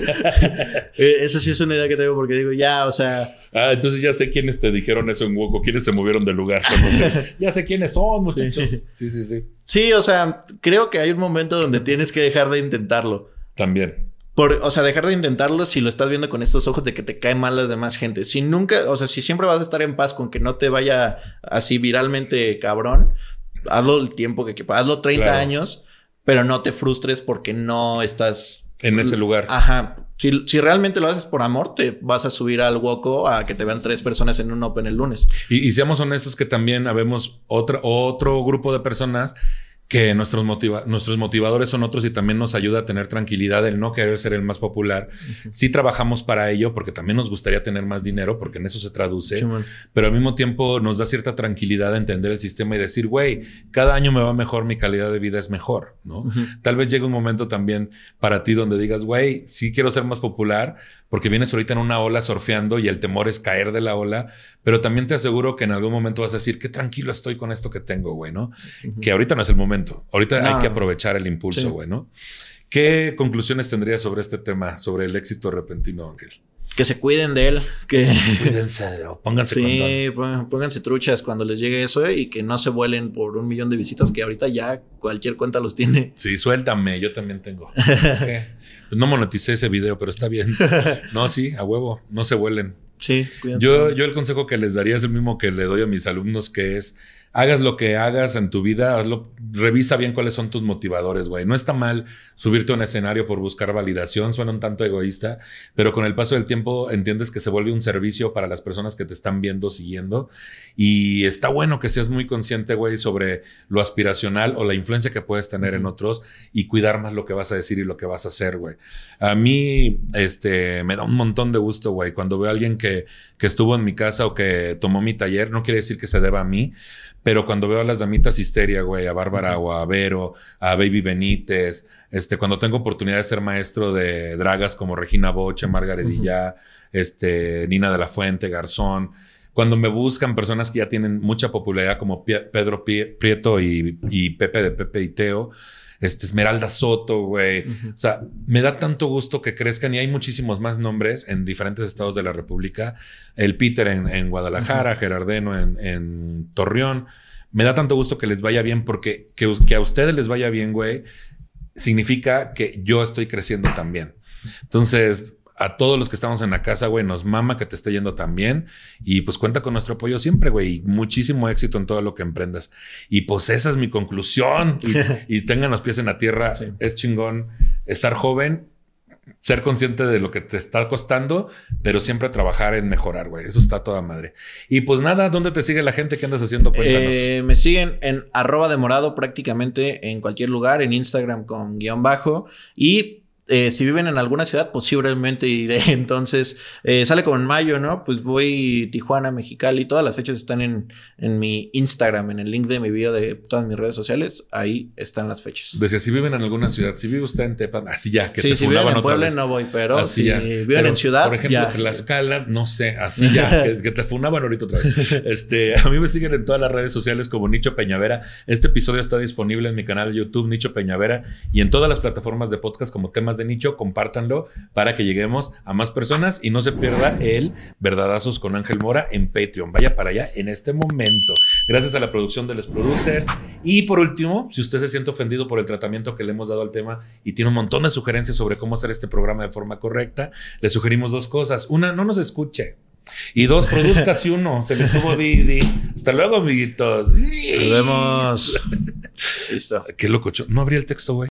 Esa sí es una idea que tengo porque digo, ya, o sea... Ah, entonces ya sé quiénes te dijeron eso en Woco, quiénes se movieron del lugar. Te... ya sé quiénes son, muchachos. Sí. sí, sí, sí. Sí, o sea, creo que hay un momento donde tienes que dejar de intentarlo. También. Por, o sea, dejar de intentarlo si lo estás viendo con estos ojos de que te cae mal las demás gente. Si nunca, o sea, si siempre vas a estar en paz con que no te vaya así viralmente cabrón, hazlo el tiempo que quepa. Hazlo treinta claro. años, pero no te frustres porque no estás... en ese lugar. Ajá. Si, si realmente lo haces por amor, te vas a subir al Woco a que te vean tres personas en un Open el lunes. Y, y seamos honestos que también habemos otra, otro grupo de personas que nuestros, motiva- nuestros motivadores son otros y también nos ayuda a tener tranquilidad el no querer ser el más popular. Uh-huh. Sí trabajamos para ello porque también nos gustaría tener más dinero porque en eso se traduce. Sí, pero al mismo tiempo nos da cierta tranquilidad de entender el sistema y decir, güey, cada año me va mejor, mi calidad de vida es mejor, ¿no? Uh-huh. Tal vez llegue un momento también para ti donde digas, güey, sí quiero ser más popular porque vienes ahorita en una ola surfeando y el temor es caer de la ola, pero también te aseguro que en algún momento vas a decir, qué tranquilo estoy con esto que tengo, güey, ¿no? Uh-huh. Que ahorita no es el momento. Ahorita no. hay que aprovechar el impulso, güey, sí. ¿no? ¿Qué conclusiones tendrías sobre este tema, sobre el éxito repentino, Ángel? Que se cuiden de él, que cuídense, pónganse sí, condón. Pónganse truchas cuando les llegue eso y que no se vuelen por un millón de visitas que ahorita ya cualquier cuenta los tiene. Sí, suéltame, yo también tengo. Okay. Pues no moneticé ese video, pero está bien. No, sí, a huevo, no se vuelen. Sí, cuídense. Yo, yo el consejo que les daría es el mismo que le doy a mis alumnos, que es hagas lo que hagas en tu vida, hazlo, revisa bien cuáles son tus motivadores, güey. No está mal subirte a un escenario por buscar validación, suena un tanto egoísta, pero con el paso del tiempo entiendes que se vuelve un servicio para las personas que te están viendo, siguiendo, y está bueno que seas muy consciente, güey, sobre lo aspiracional o la influencia que puedes tener en otros y cuidar más lo que vas a decir y lo que vas a hacer, güey. A mí, este, me da un montón de gusto, güey, cuando veo a alguien que, que estuvo en mi casa o que tomó mi taller, no quiere decir que se deba a mí, pero cuando veo a las damitas Histeria, güey, a Bárbara uh-huh. o a Vero, a Baby Benítez, este, cuando tengo oportunidad de ser maestro de dragas como Regina Boche, Margaret uh-huh. Dillá, este, Nina de la Fuente, Garzón, cuando me buscan personas que ya tienen mucha popularidad como P- Pedro P- Prieto y, y Pepe de Pepe y Teo, este, Esmeralda Soto, güey. Uh-huh. O sea, me da tanto gusto que crezcan y hay muchísimos más nombres en diferentes estados de la República. El Peter en, en Guadalajara, uh-huh. Gerardeno en, en Torreón. Me da tanto gusto que les vaya bien porque que, que a ustedes les vaya bien, güey, significa que yo estoy creciendo también. Entonces, a todos los que estamos en la casa, güey, nos mama que te esté yendo tan bien. Y pues cuenta con nuestro apoyo siempre, güey. Y muchísimo éxito en todo lo que emprendas. Y pues esa es mi conclusión. Y, y tengan los pies en la tierra. Sí. Es chingón estar joven, ser consciente de lo que te está costando, pero siempre trabajar en mejorar, güey. Eso está toda madre. Y pues nada, ¿dónde te sigue la gente? ¿Qué andas haciendo? Cuéntanos. Eh, me siguen en arroba de morado prácticamente en cualquier lugar. En Instagram con guión bajo. Y Eh, si viven en alguna ciudad, posiblemente iré. Entonces, eh, sale como en mayo, ¿no? Pues voy Tijuana, Mexicali. Todas las fechas están en, en mi Instagram, en el link de mi video de todas mis redes sociales. Ahí están las fechas. Decía, si viven en alguna ciudad, si vive usted en Tepan, así ya, que sí, te si viven en Puebla no voy, pero así si ya. viven pero, en ciudad, por ejemplo, ya. Tlaxcala, no sé, así ya, que, que te funaban ahorita otra vez. Este, a mí me siguen en todas las redes sociales como Nicho Peñavera. Este episodio está disponible en mi canal de YouTube, Nicho Peñavera, y en todas las plataformas de podcast como Temas de Nicho. Compartan para que lleguemos a más personas y no se pierda el Verdadazos con Ángel Mora en Patreon. Vaya para allá en este momento. Gracias a la producción de los producers. Y por último, si usted se siente ofendido por el tratamiento que le hemos dado al tema y tiene un montón de sugerencias sobre cómo hacer este programa de forma correcta, le sugerimos dos cosas. Una, no nos escuche. Y dos, produzca si uno. Se les tuvo Didi. Hasta luego, amiguitos. Nos vemos. Listo. Qué loco. No abrí el texto, güey.